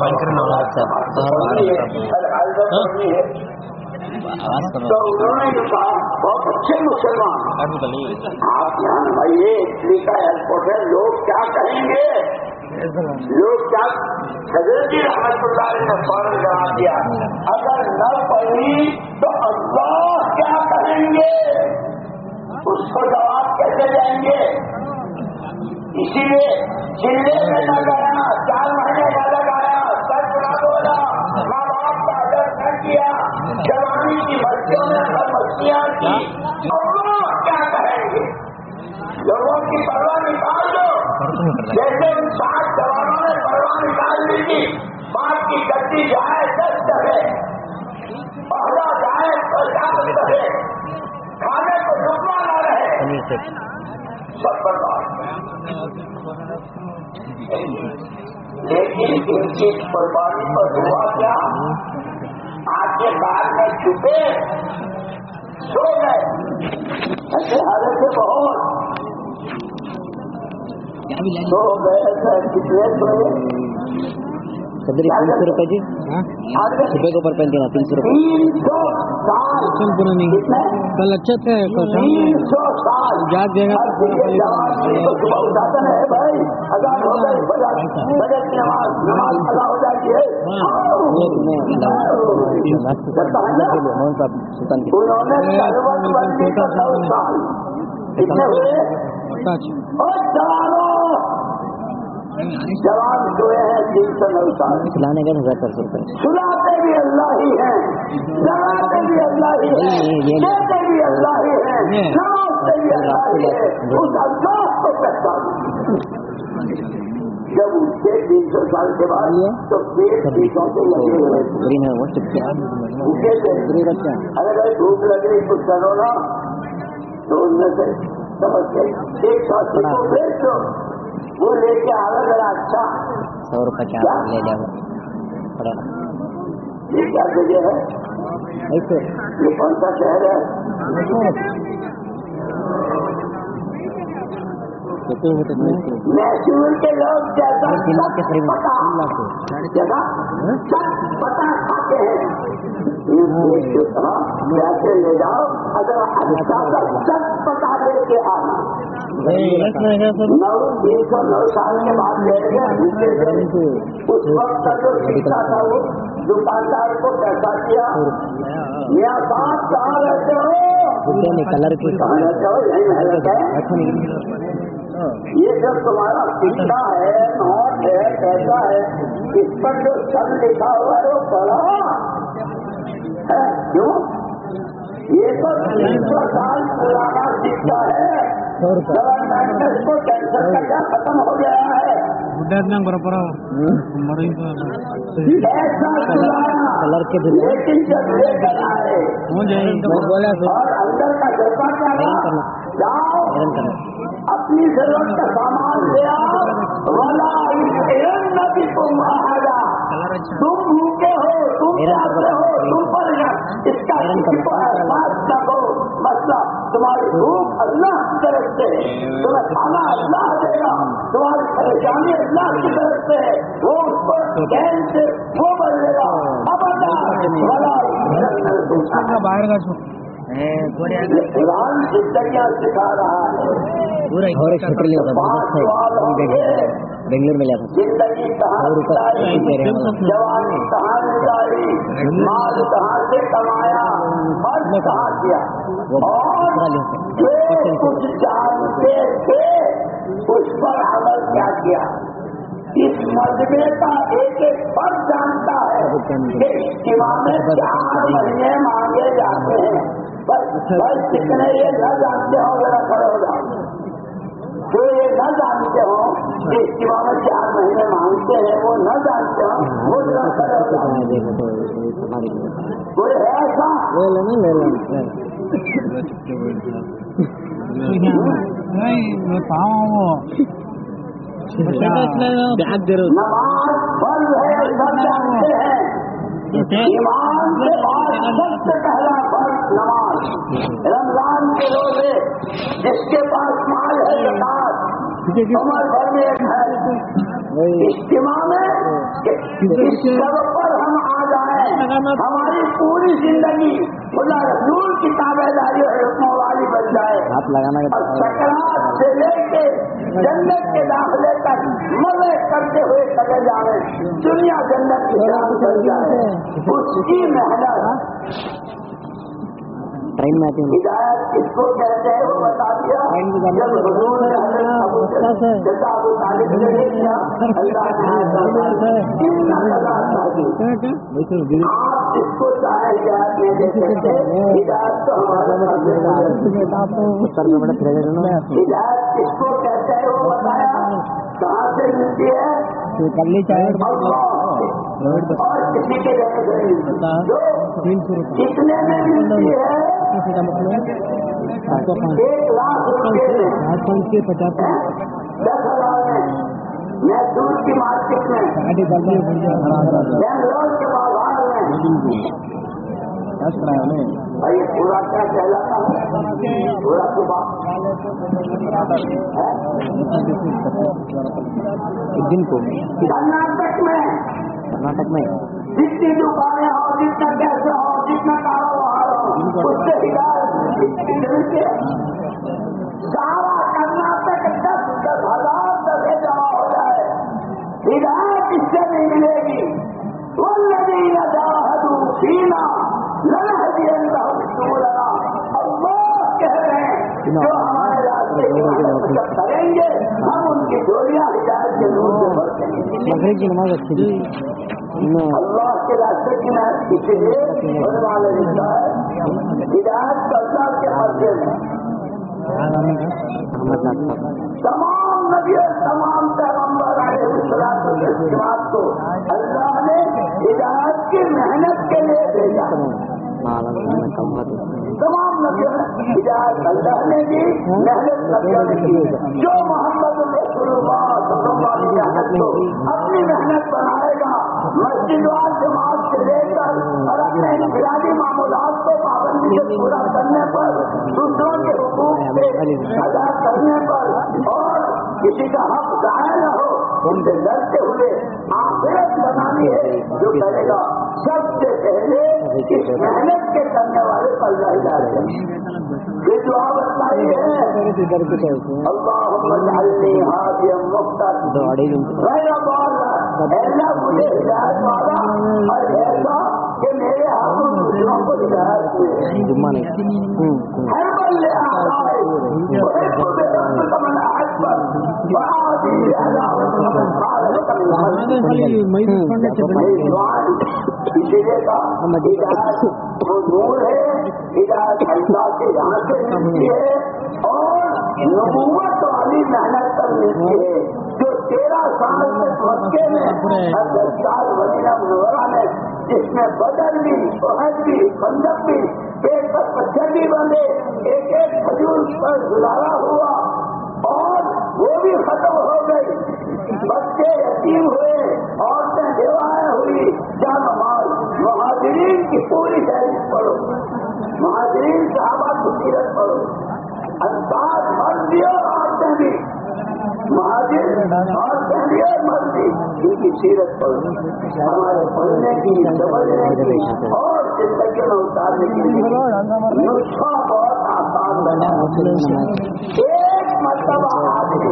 तो उन्होंने जो कहा बहुत अच्छे मुसलमान आप यहाँ भाई ये इटली का एयरपोर्ट है, लोग क्या कहेंगे لوگ کیا حضرت رحمت اللہ علیہ نے فوراً جواب دیا اگر نہ پڑھی تو اللہ کیا کہیں گے، اس کو جواب کیسے دیں گے؟ اسی لیے چلے میں نہ گایا، 4 مہینے نہ لگایا، سچ نہ بولا، ماں باپ کا ادب نہ کیا، جوانی کی بچوں نے اگر مستیاں کی، اللہ کیا کہیں گے؟ لوگوں کی پرواہ نکال دو، جیسے ان 7 جوانوں نے پرواہ نکال لی تھی، باپ کی گدی جائے 10 دفعے، پہلا جائے 50 دفعے، کھانے کو ڈبنا نہ رہے، سب برباد۔ لیکن ان کی قربانی پر ہوا کیا؟ آج کے بعد میں چھپے سو گئے، ایسے حالت سے بہت سو گئے سر، کتنے سوئے؟ 300 روپے جی، صبح کو پر پہنتے نا 300 روپے 300 سال کتنے؟ کل اچھا تھا 300 سال یاد دے گا صبح اٹھاتا ہے بھائی، اذان ہو گئی، فجر کی نماز ادا ہو جاتی ہے، انہوں نے سروت بندی کا 9 سال کتنے ہوئے؟ اور جوان سوئے ہیں 309 سال، کھلانے گئے 1400 روپے، سلاتے بھی اللہ ہی ہیں، جلاتے بھی اللہ ہی ہیں، دیتے بھی اللہ ہی ہیں، نمازتے بھی اللہ ہی ہے، اس اللہ کو پہچان جب اس کے 300 سال کے بعد تو پیٹ پیٹوں سے لگے ہوئے اگر بھوک لگے کچھ کرو نا تو ان میں سے سمجھ گئی ایک ساتھی کو بیچ دو، وہ لے کے آگے ذرا اچھا 100 روپے کیا لے جاؤ پڑے گا۔ یہ کیا جگہ ہے؟ ایسے یہ کون سا شہر ہے؟ محسور کے لوگ جیسا پتا کھاتے ہیں، پیسے لے جاؤ، اگر اچھا سب پتا لے کے آنا 9 سال کے بعد لے گئے، اس وقت کا جو سیکھا تھا وہ دکاندار کو پیسہ کیا، یا بات کہاں رہتے ہو؟ کلر کی کہاں رہتے ہو؟ یہیں رہتا ہے، یہ جب تمہارا سکہ ہے، نوٹ ہے، پیسہ ہے، اس پر جو سن لکھا ہوا ہے وہ پڑھا ہے کیوں؟ یہ تو 300 سال پرانا سکہ ہے، گورنمنٹ نے اس کو کینسل کر کے ختم ہو گیا ہے، ایسا کلر کے لیکن جب لے کر آئے اور اندر کا جذبہ کیا تھا؟ جاؤ اپنی ضرورت کا سامان لے آؤ، والا بھی تم آگا، تم بھوکے ہو، تم پیاسے ہو، تم پر اس کا کسی کو احساس نہ ہو، مسئلہ تمہاری بھوک اللہ کی طرف سے، تمہیں کھانا اللہ دے گا، تمہاری پریشانی اللہ کی طرف سے، وہ اس کو چین سے وہ بدلے گا، اب باہر کا قرآن زندگیاں سکھا رہا ہے، اور ایک شٹر لیا تھا بنگلور میں لیا تھا، زندگی کہاں گزاری، جوانی کہاں گزاری، مال کہاں سے کمایا، فرض کہاں کیا، اور جو کچھ جانتے تھے اس پر عمل کیا کیا۔ اس مجمے کا ایک ایک فرد جانتا ہے کہ اجتماع میں 4 مہینے مانگے جاتے ہیں، بس کتنے یہ نہ جانتے ہو ذرا کھڑے ہو جاؤ، جو یہ نہ جانتے ہو کہ اجتماع میں 4 مہینے مانگتے ہیں وہ نہ جانتے ہو وہ ذرا کھڑے ہو جاؤ، کوئی ہے ایسا؟ نماز فرض ہے سب جانتے ہیں، ایمان کے بعد سب سے پہلا فرض نماز، رمضان کے روزے، جس کے پاس مال ہے زکات، عمر بھر میں ایک ہے، اجتماع میں اس سبب پر ہم آ جائیں ہماری پوری زندگی خدا رسول کی تابعداری اور حکموں والی بن جائے ہاتھ لگانا اور سکرات سے لے کے جنت کے داخلے تک مزے کرتے ہوئے چلے جائیں، دنیا جنت کی جان بن جائے، اس کی محنت ٹرین میں آتی ہوں ہدایت کس کو کہتے ہیں وہ بتا دیا. جب حضور نے حضرت ابو طالب نے دیکھا اللہ نے آپ جس کو چاہے ہدایت نہیں دے سکتے، ہدایت تو ہمارے ہدایت کس کو کہتے ہیں وہ بتایا. کہاں سے ملتی ہے؟ کرنی چاہیے اور کسی کے جو کتنے میں ملتی ہے؟ 1 لاکھ روپئے میں 10,000 میں. میں دور کی مارکیٹ میں بنگلور کے بازار میں بھائی پورا کیا کہلاتا ہے؟ پورا صبح دن کو کرناٹک میں جتنی دکانیں ہو، جتنا پیسہ ہو، جتنا کاروبار ہو، اس سے ہدایت سارا کرناٹک 10,000 دفعے جمع ہو جائے، ہدایت اس سے نہیں ملے گی. والذین جاہدوا فینا لنہدینہم سبلنا. اللہ کہہ رہے ہیں جو ہمارے راستے کی محنت کریں گے ہم ان کی ڈولیاں ہدایت کے نور سے بھر دیں گے. مغرب کی نماز اچھی اللہ کے راستے کی محنت اسی لیے ہونے والے لکھا ہے ہدایت کا اللہ کے مرضی میں. تمام نبی اور تمام پیغمبر علیہ السلام کو اللہ نے ہدایت کی محنت کے لیے بھیجا. تمام نبیوں نے ہدایت اللہ نے دی، محنت نبیوں نے کی. جو محمد رسول اللہ صلی اللہ علیہ وسلم کو اپنی محنت بنائے گا، مسجد وال جماعت سے لے کر اور اپنے انفرادی معمولات کو پابندی سے پورا کرنے پر، دوسروں کے حقوق سے ادا کرنے پر اور کسی کا حق ضائع نہ ہو ان سے لڑتے ہوئے آخرت بنانی ہے جو کرے گا. سب سے پہلے اس محنت کے کرنے والے پر ظاہر ہے. یہ دعا بتائی ہے اللہم اجعلنی ہادیا مہتدیا غیر ضال. ایسا مجھے ہدایت والا اور ایسا کہ میرے ہاتھوں دوسروں کو ہدایت ہوئے. ہر بندے اسی لیے کا ہدایت وہ نور ہے، ہدایت اللہ کے یہاں سے ملتی ہے اور نبوت والی محنت پر ملتی ہے جو 13 سال کے مکے میں اور 10 سال مدینہ منورہ میں جس میں بدر بھی، احد بھی، خندق بھی، پیٹ پر پتھر بھی بندے، ایک ایک کھجور پر گزارا ہوا اور وہ بھی ختم ہو گئی. بچے یتیم ہوئے، عورتیں بیوائیں ہوئی، جان مال. مہاجرین کی پوری فہرست پڑھو، مہاجرین صحابہ کی سیرت پڑھو، انصار مرد بھی اور عورتیں بھی، مہاجر عورتیں بھی اور مرد بھی، ان کی سیرت پڑھو. ہمارے پڑھنے کی، سمجھنے کی اور زندگی میں اتارنے کی نسخہ بہت آسان بنا. ایک مرتبہ آدمی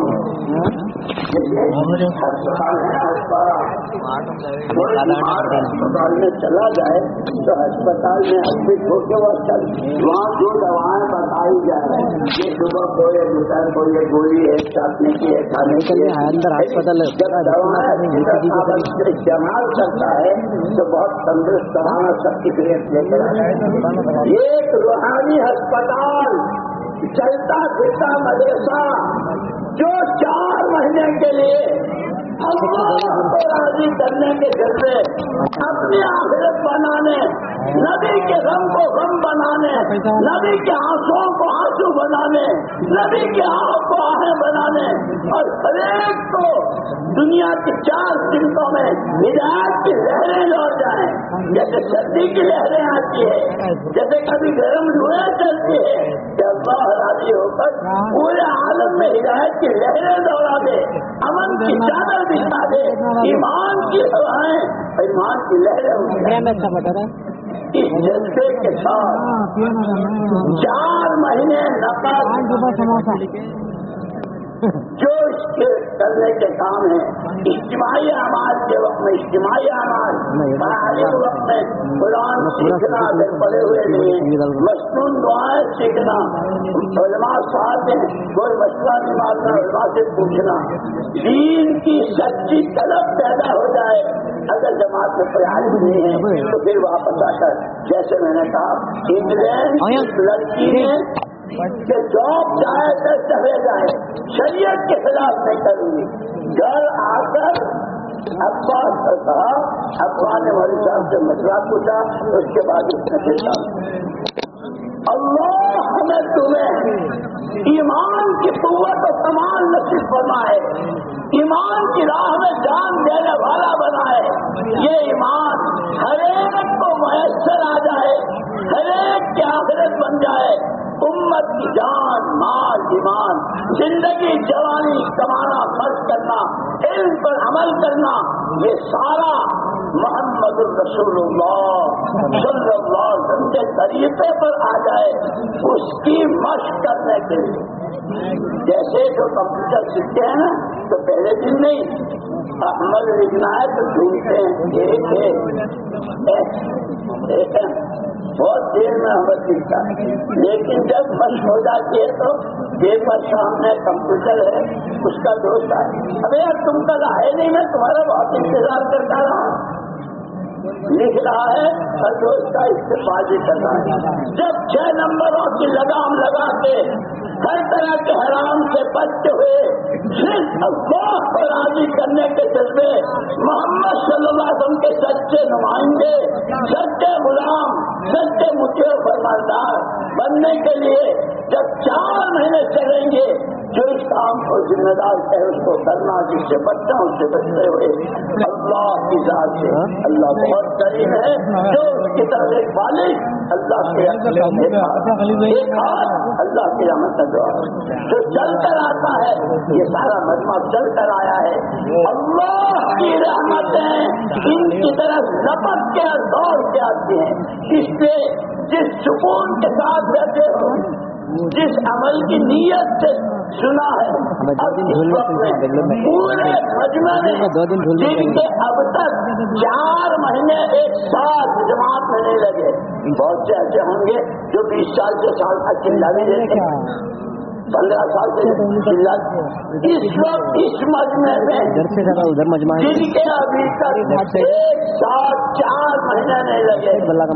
اسپتال میں چلا جائے تو اسپتال میں ایڈمٹ ہو کے وہاں جو دوائیں بتائی جائیں یہ صبح کو یہ دوپہر کو یہ گولی ہے چاٹنے کی ہے کھانے کے لیے. جب دوائیں استعمال کرتا ہے تو بہت تندرست بنانا سرٹیفکیٹ لے کر ایک روحانی ہسپتال چلتا پھرتا مدرسہ جو 4 مہینے کے لیے اللہ کو راضی کرنے کے ذریعے اپنی آخرت بنانے، نبی کے غم کو غم بنانے، نبی کے آنسوں کو آنسو بنانے، نبی کے آہ کو آہیں بنانے اور ہر ایک کو دنیا کی 4 سمتوں میں ہدایت کی لہریں لوٹ جائیں. جیسے سردی کی لہریں آتی ہے، جیسے کبھی گرم دھوئیں چلتی ہے، کہ اللہ راضی ہو کر پورے عالم میں ہدایت کی لہریں دوڑا دے، امن ایمان کی چادر بچھا دے، ایمان کی ہوائیں، ایمان کی لہریں اٹھائیں۔ اس جذبے کے ساتھ 4 مہینے نقد جوش کے کرنے کے کام ہے، اجتماعی اعمال کے وقت میں اجتماعی اعمال، پڑھائی کے وقت میں قرآن سیکھنا اگر پڑے ہوئے نہیں، مصنون دعائیں سیکھنا، علماء صاحب ہیں کوئی مسئلہ نہیں ماننا، علماء سے پوچھنا، دین کی سچی طلب پیدا ہو جائے۔ اگر جماعت میں پڑھائی نہیں ہے تو پھر واپس آ کر جیسے میں نے کہا انگلینڈ لڑکی نے کہ جاب چاہے تو چلے جائے، شریعت کے خلاف نہیں کروں گی، گھر آ کر ابا سے کہا، ابا نے ہمارے صاحب سے مسئلہ پوچھا، اس کے بعد اس نے پوچھا اللہ ہمیں تمہیں ایمان کی قوت و کمال نصیب فرمائے، ایمان کی راہ میں جان دینے والا بنائے، یہ ایمان ہر ایک کو میسر آ جائے، ہر ایک کی آخرت بن جائے، امت کی جان مال ایمان زندگی جوانی کمانا خرچ کرنا علم پر عمل کرنا، یہ سارا محمد رسول اللہ صلی اللہ علیہ وسلم کے طریقے پر آ جائے، اس کی مشق کرنے کے لیے۔ جیسے جو کمپیوٹر سیکھتے ہیں نا تو پہلے دن نہیں عمل لکھنا ہے تو ڈھونڈتے ہیں ایک بہت دیر میں عمل لکھتا ہے، لیکن جب مشق ہو جاتی ہے تو پیپر سامنے کمپیوٹر ہے، اس کا دوست آئے، ابھی یار تم کل آئے نہیں، میں تمہارا بہت انتظار کرتا رہا، لکھ رہا ہے اور دوست کا استفادہ کر رہا ہے۔ جب 6 نمبروں کی لگام لگا کے ہر طرح کے حرام سے بچتے ہوئے صرف اللہ کو راضی کرنے کے جذبے محمد صلی اللہ علیہ وسلم کے سچے نمائندے، سچے غلام، سچے مطیع فرماندار بننے کے لیے جب 4 مہینے چلیں گے، جو اس کام کو ذمہ دار ہے اس کو کرنا، جس سے بچہ اس سے بچتے ہوئے اللہ کی ذات سے اللہ بہت قریب ہے، جو اس کی طرف ایک والد اللہ کے ایک ہاتھ اللہ کی رحمت کا دعا جو چل کر آتا ہے، یہ سارا مجمع چل کر آیا ہے، اللہ کی رحمتیں ان کی طرف لپک کے اور دوڑ کے آتی ہیں، اس سے جس سکون کے ساتھ رہتے ہو، جس عمل کی نیت سے سنا ہے، اب اس وقت میں پورے مجمع میں جن کے اب تک 4 مہینے ایک ساتھ جماعت میں نہیں لگے، بہت سے ایسے ہوں گے جو 20 سال سے سال تک چلا نہیں لیتے، 15 سال سے چلا، اس وقت اس مجمع میں جن کے ابھی تک 1 سال 4 مہینے نہیں لگے،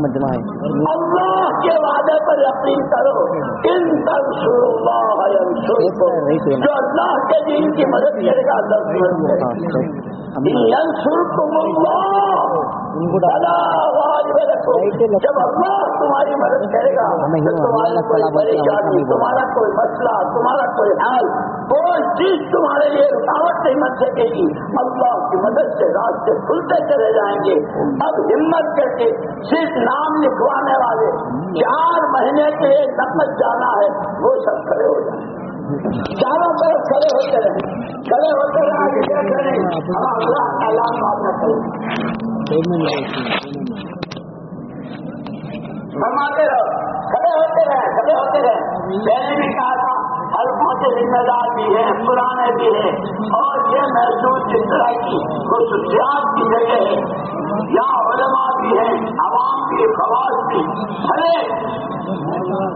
اللہ کے وعدے پر یقین کرو، ان تنصروا اللہ ینصرکم، جو اللہ کے دین کی مدد کرے گا اللہ کی مدد کرے گا، ان ینصرکم اللہ فلا غالب لکم، جب اللہ تمہاری مدد کرے گا تو تمہاری کوئی پریشانی، تمہارا کوئی مسئلہ، تمہارا کوئی حال، کوئی چیز تمہارے لیے رکاوٹ نہیں بن سکے گی، اللہ کی مدد سے راستے کھلتے چلے جائیں گے۔ اب ہمت کر کے صرف نام لکھوانے والے 4 مہینے کے لیے نقد جانا ہے، وہ سب کھڑے ہو جائیں، چاروں طرف کھڑے ہوتے رہیں، کھڑے ہوتے رہیں، آگے کیا کریں، ہم اللہ کا اعلان معافی کریں، فرماتے رہو، کھڑے ہوتے رہے، کھڑے ہوتے رہے۔ میں نے بھی کہا تھا حلقوں کے ذمہ دار بھی ہیں، پرانے بھی ہیں، اور یہ محسوس اس طرح کی خصوصیات کی جگہ ہے، یہاں علماء بھی ہیں، عوام بھی، خواص بھی، ہر ایک